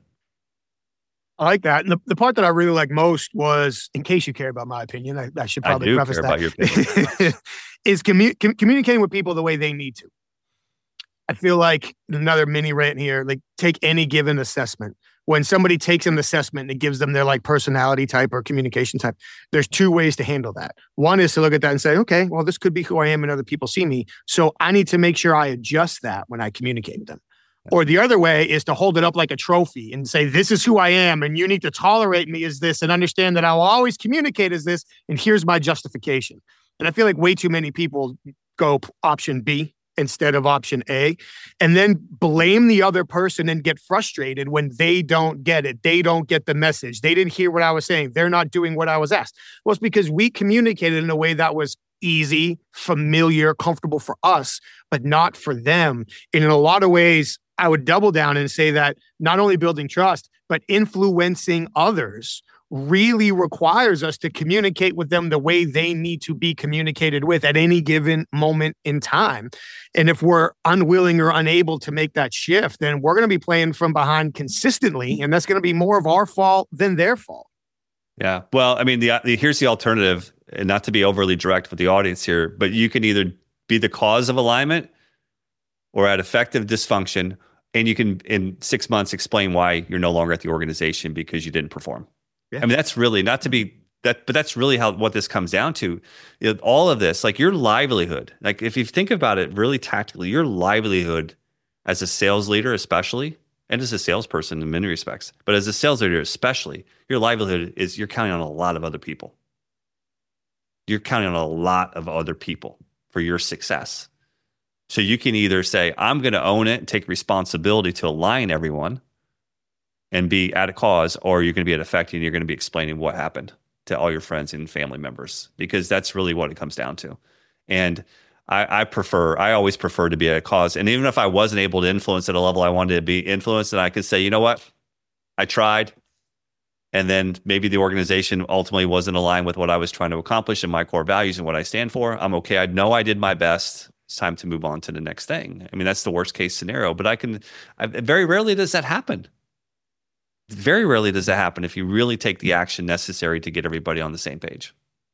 I like that. And the, the part that I really like most was, in case you care about my opinion, I, I should probably I do preface care that, about your opinion. is commu- com- communicating with people the way they need to. I feel like another mini rant here, like take any given assessment. When somebody takes an assessment and it gives them their like personality type or communication type, there's two ways to handle that. One is to look at that and say, okay, well, this could be who I am and other people see me. So I need to make sure I adjust that when I communicate with them. Or the other way is to hold it up like a trophy and say, this is who I am, and you need to tolerate me as this and understand that I'll always communicate as this, and here's my justification. And I feel like way too many people go option B instead of option A, and then blame the other person and get frustrated when they don't get it. They don't get the message. They didn't hear what I was saying. They're not doing what I was asked. Well, it's because we communicated in a way that was easy, familiar, comfortable for us, but not for them. And in a lot of ways, I would double down and say that not only building trust, but influencing others really requires us to communicate with them the way they need to be communicated with at any given moment in time. And if we're unwilling or unable to make that shift, then we're going to be playing from behind consistently, and that's going to be more of our fault than their fault. Yeah. Well, I mean, the, the here's the alternative, and not to be overly direct with the audience here, but you can either be the cause of alignment or at effective dysfunction, and you can, in six months, explain why you're no longer at the organization because you didn't perform. Yeah. I mean, that's really not to be that, but that's really how what this comes down to. You know, all of this, like your livelihood, like if you think about it really tactically, your livelihood as a sales leader, especially, and as a salesperson in many respects, but as a sales leader, especially, your livelihood is you're counting on a lot of other people. You're counting on a lot of other people for your success. So you can either say, I'm going to own it and take responsibility to align everyone and be at a cause, or you're going to be at effect and you're going to be explaining what happened to all your friends and family members, because that's really what it comes down to. And I, I prefer, I always prefer to be at a cause. And even if I wasn't able to influence at a level I wanted to be influenced, then I could say, you know what, I tried. And then maybe the organization ultimately wasn't aligned with what I was trying to accomplish and my core values and what I stand for. I'm okay. I know I did my best. It's time to move on to the next thing. I mean, that's the worst case scenario, but I can, I, very rarely does that happen. Very rarely does that happen if you really take the action necessary to get everybody on the same page.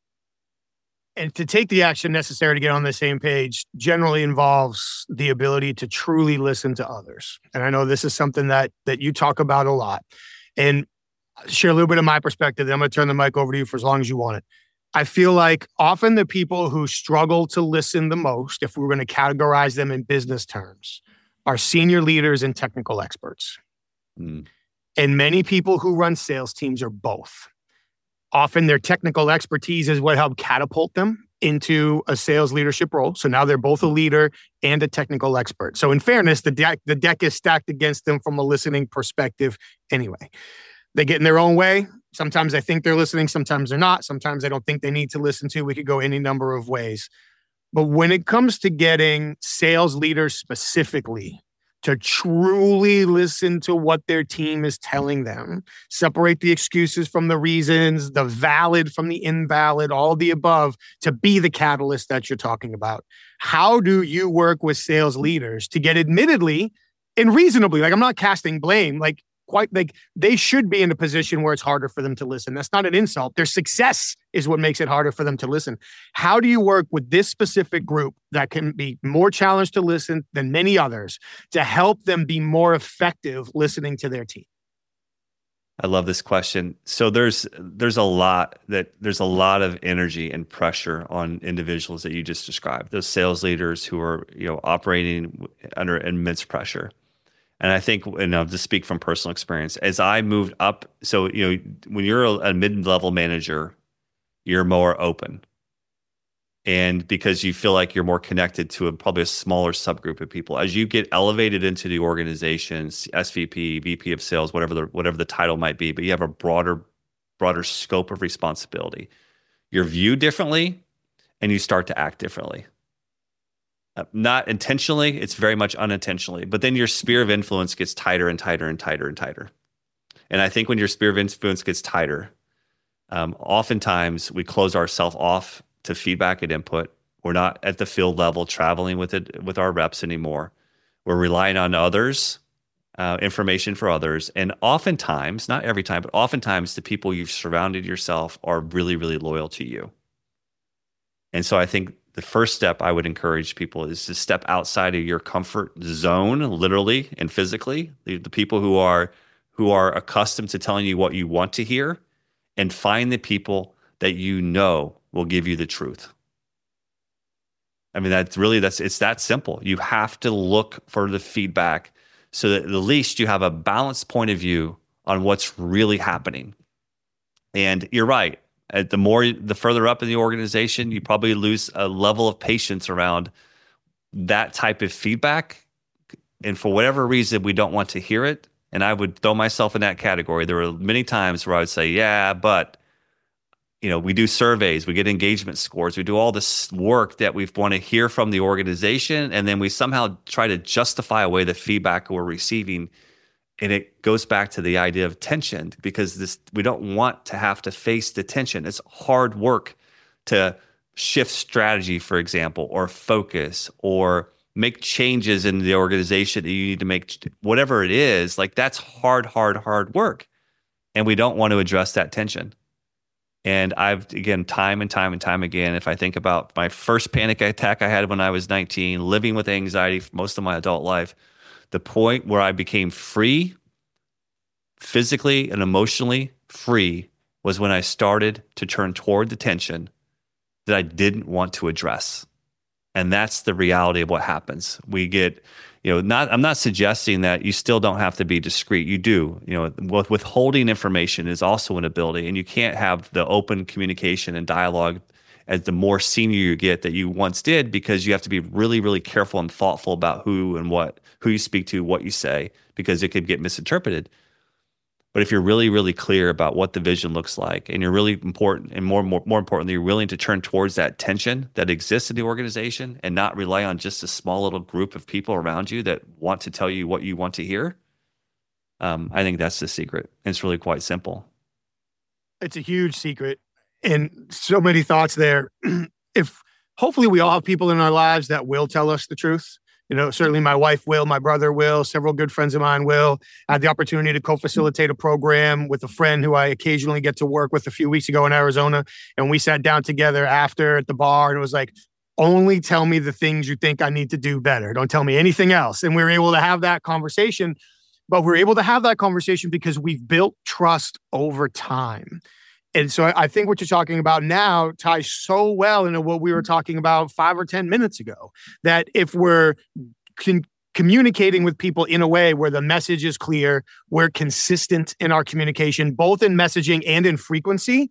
And to take the action necessary to get on the same page generally involves the ability to truly listen to others. And I know this is something that that you talk about a lot. And share a little bit of my perspective, then I'm going to turn the mic over to you for as long as you want it. I feel like often the people who struggle to listen the most, if we were going to categorize them in business terms, are senior leaders and technical experts. Mm. And many people who run sales teams are both. Often their technical expertise is what helped catapult them into a sales leadership role. So now they're both a leader and a technical expert. So in fairness, the deck, the deck is stacked against them from a listening perspective anyway. They get in their own way. Sometimes they think they're listening. Sometimes they're not. Sometimes they don't think they need to listen to. We could go any number of ways. But when it comes to getting sales leaders specifically to truly listen to what their team is telling them, separate the excuses from the reasons, the valid from the invalid, all the above, to be the catalyst that you're talking about. How do you work with sales leaders to get admittedly and reasonably, like I'm not casting blame, like quite like they should be in a position where it's harder for them to listen. That's not an insult. Their success is what makes it harder for them to listen. How do you work with this specific group that can be more challenged to listen than many others to help them be more effective listening to their team? I love this question. So there's there's a lot that there's a lot of energy and pressure on individuals that you just described. Those sales leaders who are, you know, operating under immense pressure. And I think, you know, to speak from personal experience, as I moved up, so, you know, when you're a, a mid-level manager, you're more open. And because you feel like you're more connected to a, probably a smaller subgroup of people. As you get elevated into the organization, S V P, V P of sales, whatever the whatever the title might be, but you have a broader, broader scope of responsibility. You're viewed differently and you start to act differently. Uh, not intentionally, it's very much unintentionally. But then your sphere of influence gets tighter and tighter and tighter and tighter. And I think when your sphere of influence gets tighter, um, oftentimes we close ourselves off to feedback and input. We're not at the field level traveling with it with our reps anymore. We're relying on others, uh, information for others. And oftentimes, not every time, but oftentimes the people you've surrounded yourself are really, really loyal to you. And so I think the first step I would encourage people is to step outside of your comfort zone, literally and physically. The, the people who are who are accustomed to telling you what you want to hear, and find the people that you know will give you the truth. I mean, that's really that's it's that simple. You have to look for the feedback so that at least you have a balanced point of view on what's really happening. And you're right. At the more, the further up in the organization, you probably lose a level of patience around that type of feedback. And for whatever reason, we don't want to hear it. And I would throw myself in that category. There were many times where I would say, yeah, but, you know, we do surveys, we get engagement scores, we do all this work that we want to hear from the organization. And then we somehow try to justify away the feedback we're receiving. And it goes back to the idea of tension, because this we don't want to have to face the tension. It's hard work to shift strategy, for example, or focus, or make changes in the organization that you need to make, whatever it is. Like that's hard, hard, hard work. And we don't want to address that tension. And I've, again, time and time and time again, if I think about my first panic attack I had when I was nineteen, living with anxiety for most of my adult life, the point where I became free, physically and emotionally free, was when I started to turn toward the tension that I didn't want to address. And that's the reality of what happens. We get, you know, not, I'm not suggesting that you still don't have to be discreet. You do, you know, with withholding information is also an ability, and you can't have the open communication and dialogue as the more senior you get that you once did, because you have to be really, really careful and thoughtful about who and what, who you speak to, what you say, because it could get misinterpreted. But if you're really, really clear about what the vision looks like, and you're really important, and more, more, more importantly, you're willing to turn towards that tension that exists in the organization and not rely on just a small little group of people around you that want to tell you what you want to hear, um, I think that's the secret. And it's really quite simple. It's a huge secret. And so many thoughts there. If hopefully we all have people in our lives that will tell us the truth. You know, certainly my wife will, my brother will, several good friends of mine will. I had the opportunity to co-facilitate a program with a friend who I occasionally get to work with a few weeks ago in Arizona. And we sat down together after at the bar, and it was like, only tell me the things you think I need to do better. Don't tell me anything else. And we were able to have that conversation. But we're able to have that conversation because we've built trust over time. And so I think what you're talking about now ties so well into what we were talking about five or ten minutes ago, that if we're con- communicating with people in a way where the message is clear, we're consistent in our communication, both in messaging and in frequency,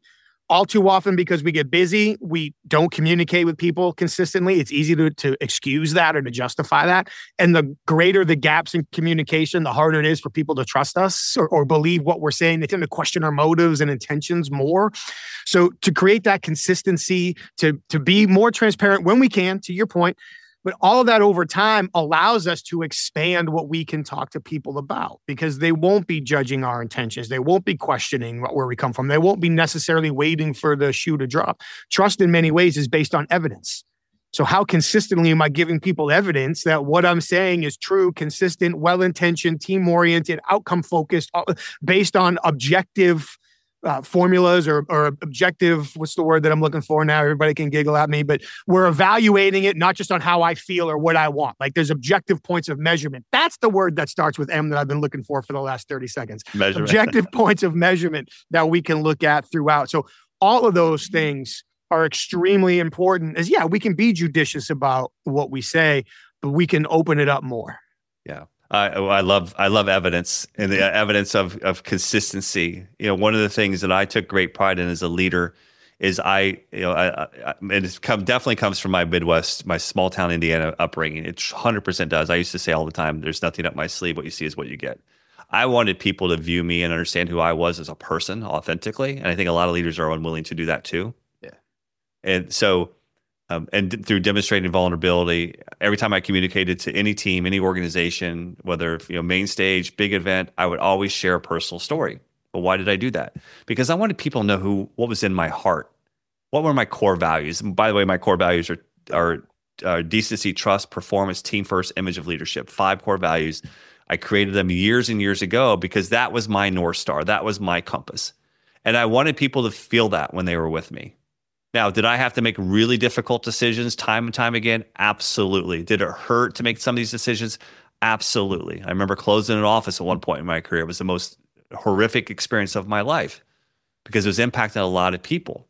all too often, because we get busy, we don't communicate with people consistently. It's easy to, to excuse that or to justify that. And the greater the gaps in communication, the harder it is for people to trust us or, or believe what we're saying. They tend to question our motives and intentions more. So to create that consistency, to, to be more transparent when we can, to your point, but all of that over time allows us to expand what we can talk to people about, because they won't be judging our intentions. They won't be questioning where we come from. They won't be necessarily waiting for the shoe to drop. Trust in many ways is based on evidence. So how consistently am I giving people evidence that what I'm saying is true, consistent, well-intentioned, team-oriented, outcome-focused, based on objective Uh, formulas or, or objective, what's the word that I'm looking for now? Everybody can giggle at me, but we're evaluating it not just on how I feel or what I want. Like there's objective points of measurement. That's the word that starts with M that I've been looking for for the last thirty seconds. Measurement. Objective points of measurement that we can look at throughout. So all of those things are extremely important. As yeah, we can be judicious about what we say, but we can open it up more. Yeah. I, I love I love evidence and the evidence of of consistency. You know, one of the things that I took great pride in as a leader is I, you know, I, I and it's come definitely comes from my Midwest, my small town Indiana upbringing. It one hundred percent does. I used to say all the time, "There's nothing up my sleeve. What you see is what you get." I wanted people to view me and understand who I was as a person authentically, and I think a lot of leaders are unwilling to do that too. Yeah, and so. Um, and d- through demonstrating vulnerability, every time I communicated to any team, any organization, whether you know main stage, big event, I would always share a personal story. But why did I do that? Because I wanted people to know who, what was in my heart, what were my core values. And by the way, my core values are are, are decency, trust, performance, team first, image of leadership. Five core values. I created them years and years ago because that was my North Star. That was my compass, and I wanted people to feel that when they were with me. Now, did I have to make really difficult decisions time and time again? Absolutely. Did it hurt to make some of these decisions? Absolutely. I remember closing an office at one point in my career. It was the most horrific experience of my life because it was impacting a lot of people.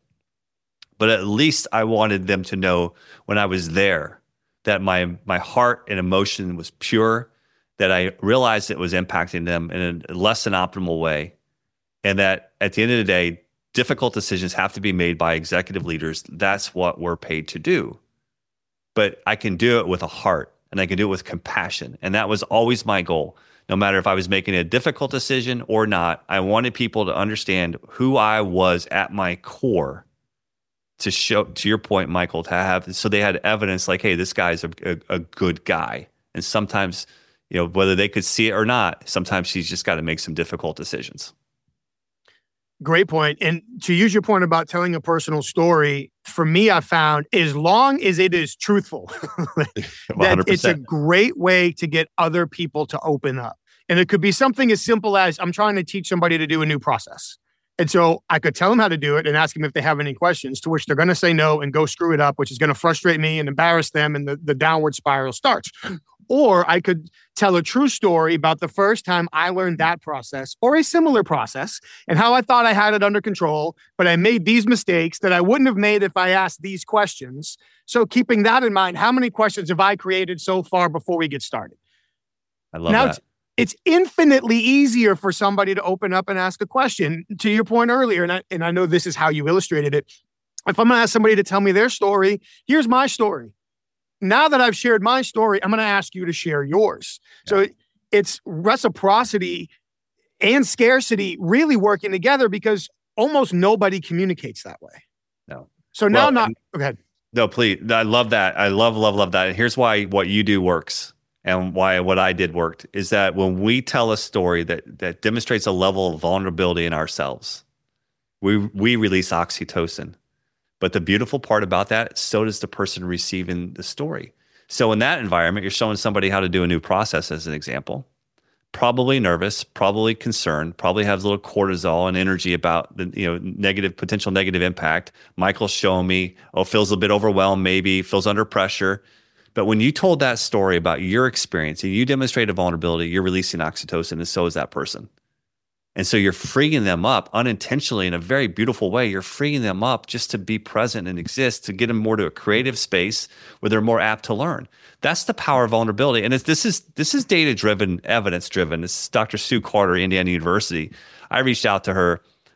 But at least I wanted them to know when I was there that my my heart and emotion was pure, that I realized it was impacting them in a less than optimal way, and that at the end of the day, difficult decisions have to be made by executive leaders. That's what we're paid to do. But I can do it with a heart, and I can do it with compassion. And that was always my goal. No matter if I was making a difficult decision or not, I wanted people to understand who I was at my core, to show, to your point, Michael, to have, so they had evidence like, hey, this guy's a, a, a good guy. And sometimes, you know, whether they could see it or not, sometimes he's just got to make some difficult decisions. Great point. And to use your point about telling a personal story, for me, I found as long as it is truthful, that it's a great way to get other people to open up. And it could be something as simple as I'm trying to teach somebody to do a new process. And so I could tell them how to do it and ask them if they have any questions, to which they're going to say no and go screw it up, which is going to frustrate me and embarrass them. And the, the downward spiral starts. Or I could tell a true story about the first time I learned that process or a similar process and how I thought I had it under control, but I made these mistakes that I wouldn't have made if I asked these questions. So keeping that in mind, how many questions have I created so far before we get started? I love now, that. It's infinitely easier for somebody to open up and ask a question. To your point earlier, and I, and I know this is how you illustrated it. If I'm going to ask somebody to tell me their story, here's my story. Now that I've shared my story, I'm going to ask you to share yours. Yeah. So it's reciprocity and scarcity really working together, because almost nobody communicates that way. No. So now, well, not go ahead. No, please. I love that. I love, love, love that. And here's why what you do works, and why what I did worked, is that when we tell a story that that demonstrates a level of vulnerability in ourselves, we we release oxytocin. But the beautiful part about that, so does the person receiving the story. So in that environment, you're showing somebody how to do a new process, as an example. Probably nervous, probably concerned, probably has a little cortisol and energy about the you know negative potential negative impact. Michael's showing me, oh, feels a bit overwhelmed, maybe feels under pressure. But when you told that story about your experience and you demonstrated vulnerability, you're releasing oxytocin, and so is that person. And so you're freeing them up unintentionally in a very beautiful way. You're freeing them up just to be present and exist, to get them more to a creative space where they're more apt to learn. That's the power of vulnerability. And it's, this is this is data-driven, evidence-driven. This is Doctor Sue Carter, Indiana University. I reached out to her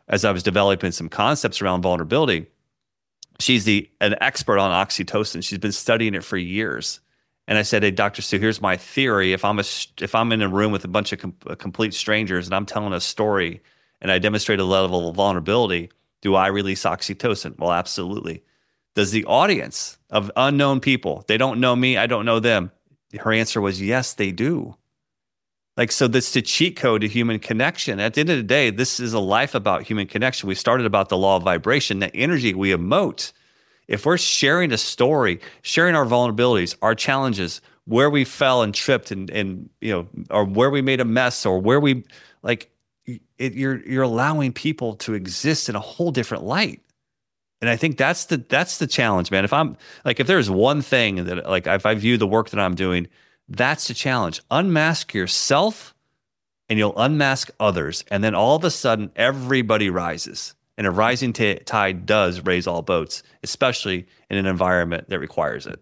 as I was developing some concepts around vulnerability, she's the an expert on oxytocin. She's been studying it for years. And I said, "Hey, Doctor Sue, here's my theory. If I'm a if I'm in a room with a bunch of com- complete strangers and I'm telling a story and I demonstrate a level of vulnerability, do I release oxytocin?" Well, absolutely. Does the audience of unknown people, they don't know me, I don't know them? Her answer was, yes, they do. Like, so that's the cheat code to human connection. At the end of the day, this is a life about human connection. We started about the law of vibration, that energy we emote. If we're sharing a story, sharing our vulnerabilities, our challenges, where we fell and tripped and, and you know, or where we made a mess or where we, like, it, you're, you're allowing people to exist in a whole different light. And I think that's the, that's the challenge, man. If I'm like, if there's one thing that, like, if I view the work that I'm doing, that's the challenge. Unmask yourself and you'll unmask others. And then all of a sudden, everybody rises. And a rising t- tide does raise all boats, especially in an environment that requires it.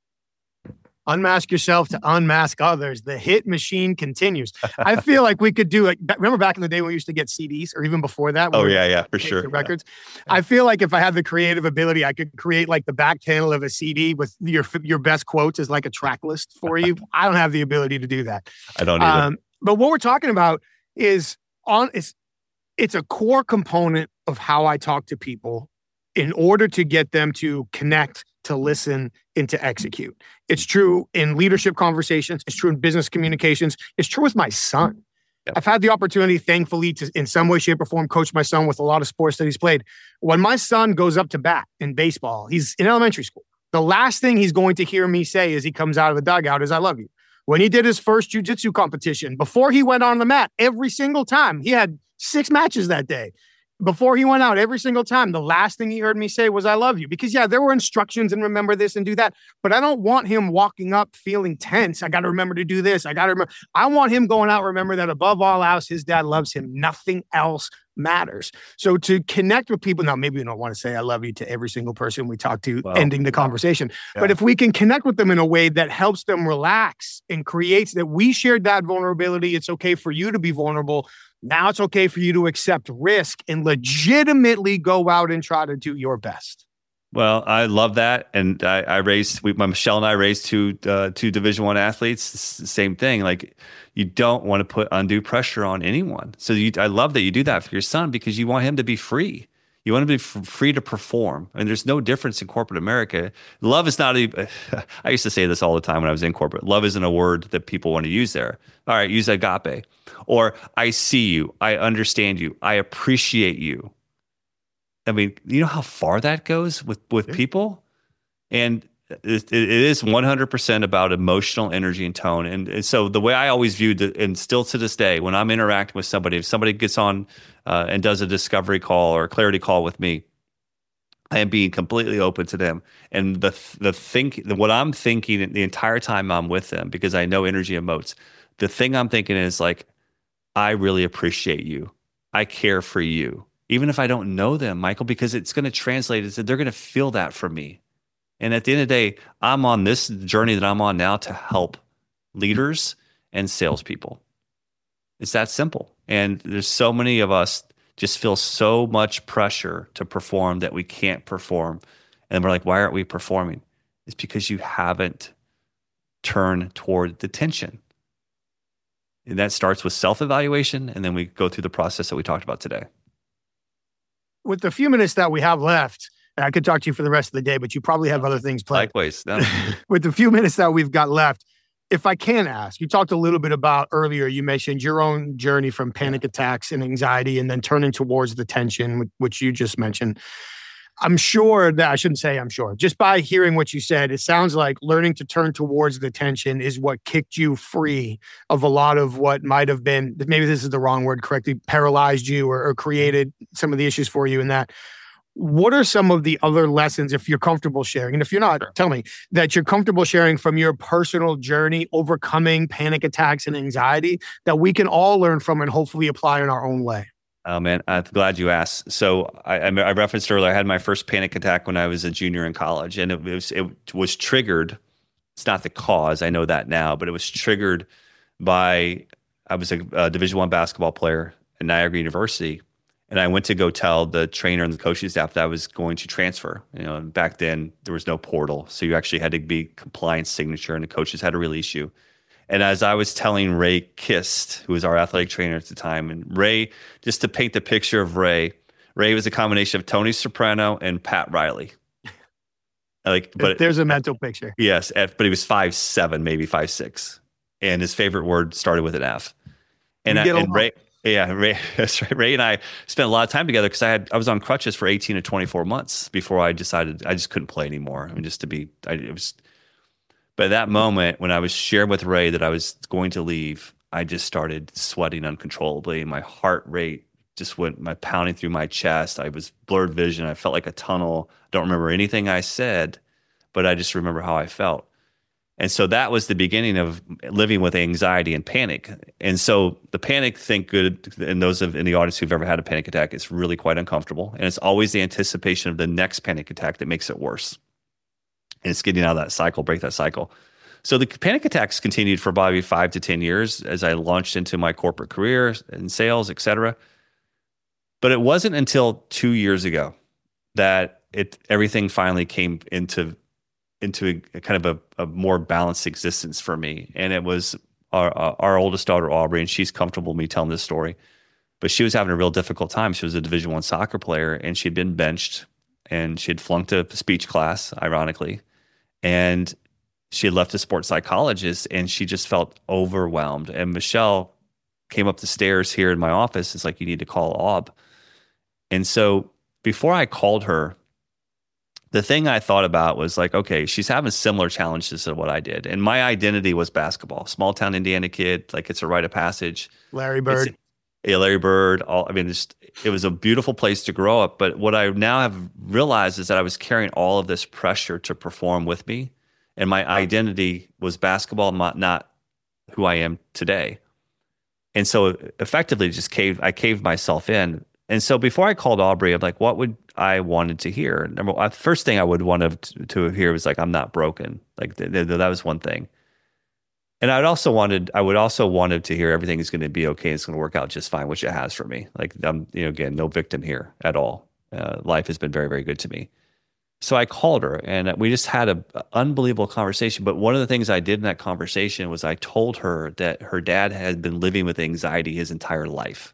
Unmask yourself to unmask others. The hit machine continues. I feel like we could do it. Remember back in the day when we used to get C Ds, or even before that? Oh, yeah, yeah, for sure. The records. Yeah. I feel like if I had the creative ability, I could create like the back panel of a C D with your your best quotes as like a track list for you. I don't have the ability to do that. I don't either. Um, but what we're talking about is on it's it's a core component of how I talk to people in order to get them to connect, to listen, and to execute. It's true in leadership conversations. It's true in business communications. It's true with my son. Yep. I've had the opportunity, thankfully, to in some way, shape, or form, coach my son with a lot of sports that he's played. When my son goes up to bat in baseball, he's in elementary school. The last thing he's going to hear me say as he comes out of the dugout is, "I love you." When he did his first jiu-jitsu competition, before he went on the mat, every single time, he had six matches that day. Before he went out, every single time, the last thing he heard me say was, "I love you." Because, yeah, there were instructions and remember this and do that. But I don't want him walking up feeling tense. I got to remember to do this. I got to remember. I want him going out, remember that above all else, his dad loves him. Nothing else matters. So to connect with people, now maybe we don't want to say "I love you" to every single person we talk to, well, ending the conversation. Yeah. But if we can connect with them in a way that helps them relax and creates that we shared that vulnerability, it's okay for you to be vulnerable. Now it's okay for you to accept risk and legitimately go out and try to do your best. Well, I love that, and I, I raised we, my Michelle and I raised two uh, two Division One athletes. Same thing. Like, you don't want to put undue pressure on anyone. So you, I love that you do that for your son because you want him to be free. You want him to be f- free to perform. And there's no difference in corporate America. Love is not a. I used to say this all the time when I was in corporate. Love isn't a word that people want to use there. All right, use agape, or I see you, I understand you, I appreciate you. I mean, you know how far that goes with, with yeah. people? And it, it is one hundred percent about emotional energy and tone. And, and so the way I always viewed it, and still to this day, when I'm interacting with somebody, if somebody gets on uh, and does a discovery call or a clarity call with me, I am being completely open to them. And the the think what I'm thinking the entire time I'm with them, because I know energy emotes, the thing I'm thinking is like, I really appreciate you. I care for you. Even if I don't know them, Michael, because it's going to translate it, they're going to feel that from me. And at the end of the day, I'm on this journey that I'm on now to help leaders and salespeople. It's that simple. And there's so many of us just feel so much pressure to perform that we can't perform. And we're like, why aren't we performing? It's because you haven't turned toward the tension. And that starts with self-evaluation, and then we go through the process that we talked about today. With the few minutes that we have left, and I could talk to you for the rest of the day, but you probably have other things planned. Likewise. No. With the few minutes that we've got left, if I can ask, you talked a little bit about earlier, you mentioned your own journey from panic attacks and anxiety and then turning towards the tension, which you just mentioned. I'm sure that I shouldn't say I'm sure. Just by hearing what you said, it sounds like learning to turn towards the tension is what kicked you free of a lot of what might have been, maybe this is the wrong word, correctly, paralyzed you or, or created some of the issues for you in that. What are some of the other lessons, if you're comfortable sharing, and if you're not, tell me, that you're comfortable sharing from your personal journey, overcoming panic attacks and anxiety that we can all learn from and hopefully apply in our own way? Oh, man, I'm glad you asked. So I, I referenced earlier, I had my first panic attack when I was a junior in college, and it was, it was triggered. It's not the cause, I know that now, but it was triggered by, I was a, a Division One basketball player at Niagara University, And I went to go tell the trainer and the coaching staff that I was going to transfer. You know, and back then there was no portal, so you actually had to be compliance signature, and the coaches had to release you. And as I was telling Ray Kist, who was our athletic trainer at the time, and Ray, just to paint the picture of Ray, Ray was a combination of Tony Soprano and Pat Riley. Like, but there's a mental picture. Yes, but he was five seven, maybe five six, and his favorite word started with an F. And, I, and Ray. Yeah, Ray, that's right. Ray and I spent a lot of time together because I had I was on crutches for eighteen to twenty-four months before I decided I just couldn't play anymore. I mean, just to be, I, it was. But at that moment, when I was sharing with Ray that I was going to leave, I just started sweating uncontrollably. My heart rate just went, my pounding through my chest. I was blurred vision. I felt like a tunnel. Don't remember anything I said, but I just remember how I felt. And so that was the beginning of living with anxiety and panic. And so the panic, think good, and those of in the audience who've ever had a panic attack, it's really quite uncomfortable. And it's always the anticipation of the next panic attack that makes it worse. And it's getting out of that cycle, break that cycle. So the panic attacks continued for probably five to ten years as I launched into my corporate career and sales, et cetera. But it wasn't until two years ago that it everything finally came into into a, a kind of a, a more balanced existence for me. And it was our, our oldest daughter, Aubrey, and she's comfortable with me telling this story, but she was having a real difficult time. She was a Division One soccer player, and she'd been benched, and she had flunked a speech class, ironically, and she had left a sports psychologist, and she just felt overwhelmed. And Michelle came up the stairs here in my office. It's like, you need to call Aub. And so before I called her, the thing I thought about was like, okay, she's having similar challenges to what I did. And my identity was basketball, small town Indiana kid, like it's a rite of passage. Larry Bird. It's, yeah, Larry Bird. All, I mean, just, it was a beautiful place to grow up. But what I now have realized is that I was carrying all of this pressure to perform with me. And my identity was basketball, not, not who I am today. And so effectively just caved, I caved myself in. And so before I called Aubrey, I'm like, what would I wanted to hear? Number one, first thing I would want to, to hear was like, I'm not broken. Like th- th- that was one thing. And I'd also wanted, I would also wanted to hear everything is going to be okay. It's going to work out just fine, which it has for me. Like I'm, you know, again, no victim here at all. Uh, life has been very, very good to me. So I called her, and we just had an unbelievable conversation. But one of the things I did in that conversation was I told her that her dad had been living with anxiety his entire life.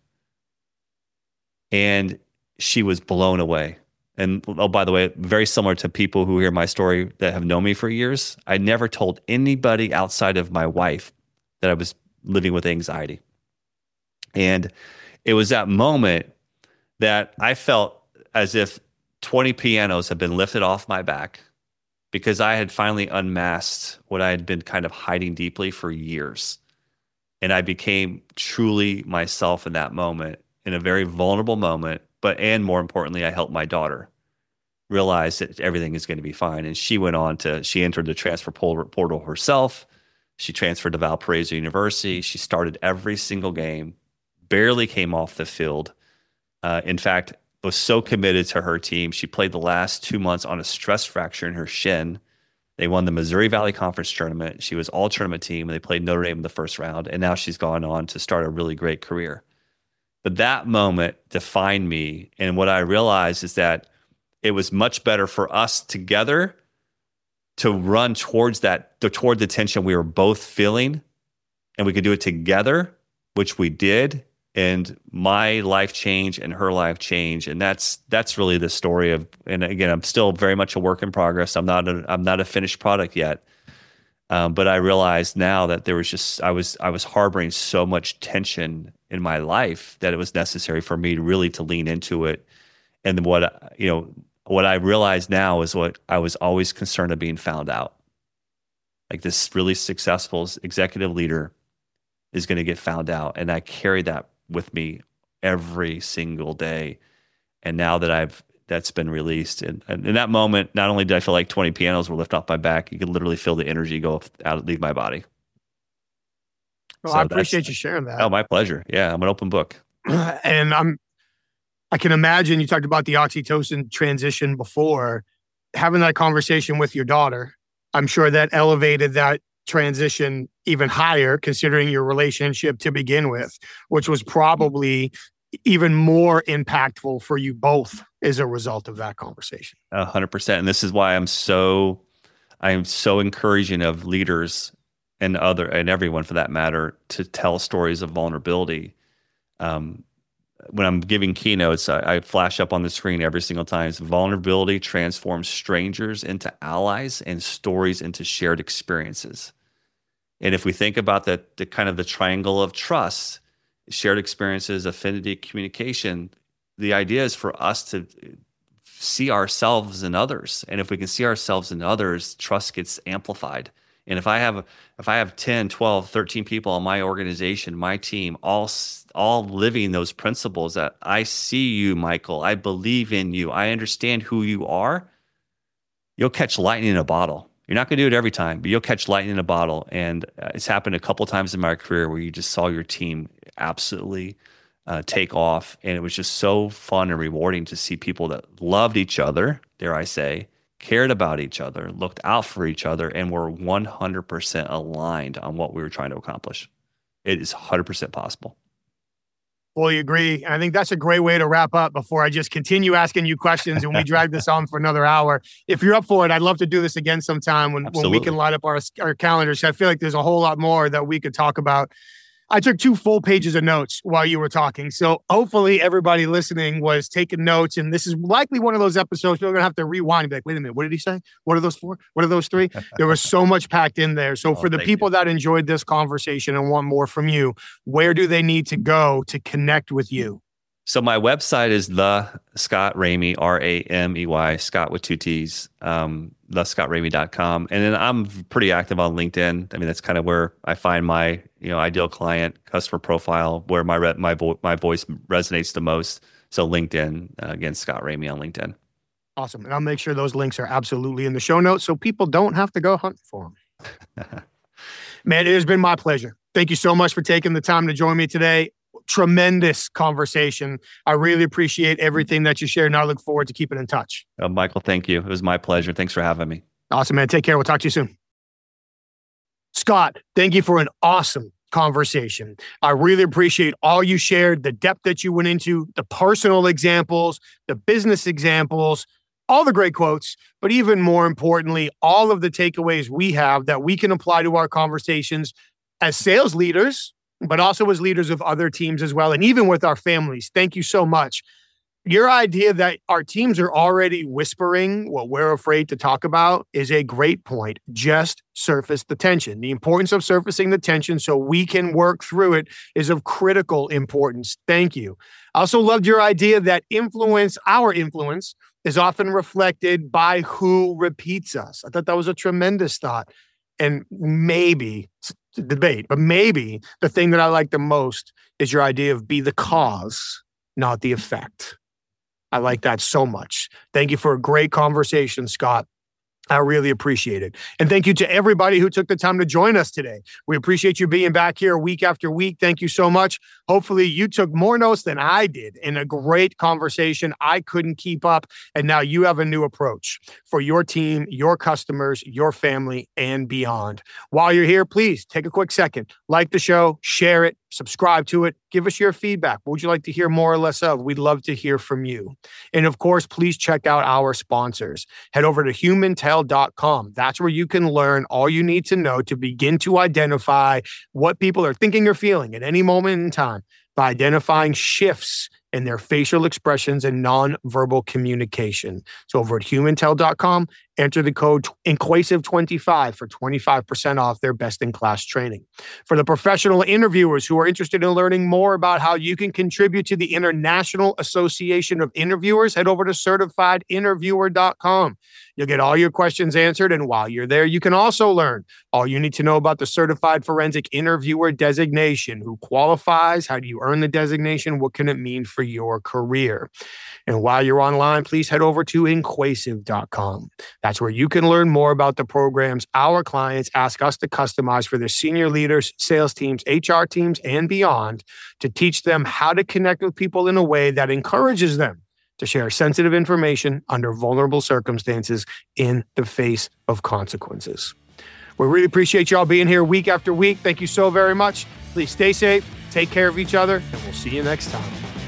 And she was blown away. And oh, by the way, very similar to people who hear my story that have known me for years, I never told anybody outside of my wife that I was living with anxiety. And it was that moment that I felt as if twenty pianos had been lifted off my back, because I had finally unmasked what I had been kind of hiding deeply for years. And I became truly myself in that moment, in a very vulnerable moment. But, and more importantly, I helped my daughter realize that everything is going to be fine. And she went on to, she entered the transfer portal herself. She transferred to Valparaiso University. She started every single game, barely came off the field. Uh, in fact, was so committed to her team. She played the last two months on a stress fracture in her shin. They won the Missouri Valley Conference tournament. She was all tournament team, and they played Notre Dame in the first round. And now she's gone on to start a really great career. But that moment defined me. And what I realized is that it was much better for us together to run towards that, toward the tension we were both feeling, and we could do it together, which we did. And my life changed and her life changed. And that's that's really the story of, and again, I'm still very much a work in progress. I'm not a, I'm not a finished product yet. Um, but I realized now that there was just, I was, I was harboring so much tension in my life that it was necessary for me really to lean into it. And what, you know, what I realize now is what I was always concerned of being found out. Like this really successful executive leader is going to get found out. And I carried that with me every single day. And now that I've, that's been released. And, and in that moment, not only did I feel like twenty pianos were lifted off my back, you could literally feel the energy go out, leave my body. Well, so I appreciate you sharing that. Oh, my pleasure. Yeah, I'm an open book. And I'm, I can imagine you talked about the oxytocin transition before, having that conversation with your daughter. I'm sure that elevated that transition even higher, considering your relationship to begin with, which was probably even more impactful for you both as a result of that conversation. A hundred percent. And this is why I'm so, I am so encouraging of leaders and other, and everyone for that matter, to tell stories of vulnerability. Um, when I'm giving keynotes, I, I flash up on the screen every single time. It's vulnerability transforms strangers into allies and stories into shared experiences. And if we think about the, the kind of the triangle of trust, shared experiences, affinity, communication, the idea is for us to see ourselves in others. And if we can see ourselves in others, trust gets amplified. And if I have if I have ten, twelve, thirteen people on my organization, my team, all all living those principles that I see you, Michael, I believe in you, I understand who you are, you'll catch lightning in a bottle. You're not going to do it every time, but you'll catch lightning in a bottle. And uh, it's happened a couple times in my career where you just saw your team absolutely uh, take off. And it was just so fun and rewarding to see people that loved each other, dare I say, cared about each other, looked out for each other, and were one hundred percent aligned on what we were trying to accomplish. It is one hundred percent possible. Fully agree. And I think that's a great way to wrap up before I just continue asking you questions and we drag this on for another hour. If you're up for it, I'd love to do this again sometime when, when we can light up our, our calendars. I feel like there's a whole lot more that we could talk about. I took two full pages of notes while you were talking. So hopefully everybody listening was taking notes. And this is likely one of those episodes you're going to have to rewind and be like, wait a minute, what did he say? What are those four? What are those three? There was so much packed in there. So oh, for the people you. that enjoyed this conversation and want more from you, where do they need to go to connect with you? So my website is the Scott Ramey, R A M E Y, Scott with two T's, um, the scott ramey dot com. And then I'm pretty active on LinkedIn. I mean, that's kind of where I find my, you know, ideal client customer profile, where my re- my vo- my voice resonates the most. So LinkedIn, uh, again, Scott Ramey on LinkedIn. Awesome. And I'll make sure those links are absolutely in the show notes so people don't have to go hunt for them. Man, it has been my pleasure. Thank you so much for taking the time to join me today. Tremendous conversation. I really appreciate everything that you shared, and I look forward to keeping in touch. Uh, Michael, thank you. It was my pleasure. Thanks for having me. Awesome, man. Take care. We'll talk to you soon. Scott, thank you for an awesome conversation. I really appreciate all you shared, the depth that you went into, the personal examples, the business examples, all the great quotes, but even more importantly, all of the takeaways we have that we can apply to our conversations as sales leaders, but also as leaders of other teams as well, and even with our families. Thank you so much. Your idea that our teams are already whispering what we're afraid to talk about is a great point. Just surface the tension. The importance of surfacing the tension so we can work through it is of critical importance. Thank you. I also loved your idea that influence, our influence, is often reflected by who repeats us. I thought that was a tremendous thought. And maybe, it's a debate, but maybe the thing that I like the most is your idea of be the cause, not the effect. I like that so much. Thank you for a great conversation, Scott. I really appreciate it. And thank you to everybody who took the time to join us today. We appreciate you being back here week after week. Thank you so much. Hopefully you took more notes than I did in a great conversation. I couldn't keep up. And now you have a new approach for your team, your customers, your family, and beyond. While you're here, please take a quick second. Like the show, share it, subscribe to it. Give us your feedback. What would you like to hear more or less of? We'd love to hear from you. And of course, please check out our sponsors. Head over to human tell dot com. That's where you can learn all you need to know to begin to identify what people are thinking or feeling at any moment in time by identifying shifts in their facial expressions and nonverbal communication. So over at human tell dot com, enter the code Inquasive twenty-five for twenty-five percent off their best-in-class training. For the professional interviewers who are interested in learning more about how you can contribute to the International Association of Interviewers, head over to certified interviewer dot com. You'll get all your questions answered, and while you're there, you can also learn all you need to know about the Certified Forensic Interviewer designation. Who qualifies? How do you earn the designation? What can it mean for your career? And while you're online, please head over to Inquasive dot com. That's where you can learn more about the programs our clients ask us to customize for their senior leaders, sales teams, H R teams, and beyond to teach them how to connect with people in a way that encourages them to share sensitive information under vulnerable circumstances in the face of consequences. We really appreciate y'all being here week after week. Thank you so very much. Please stay safe, take care of each other, and we'll see you next time.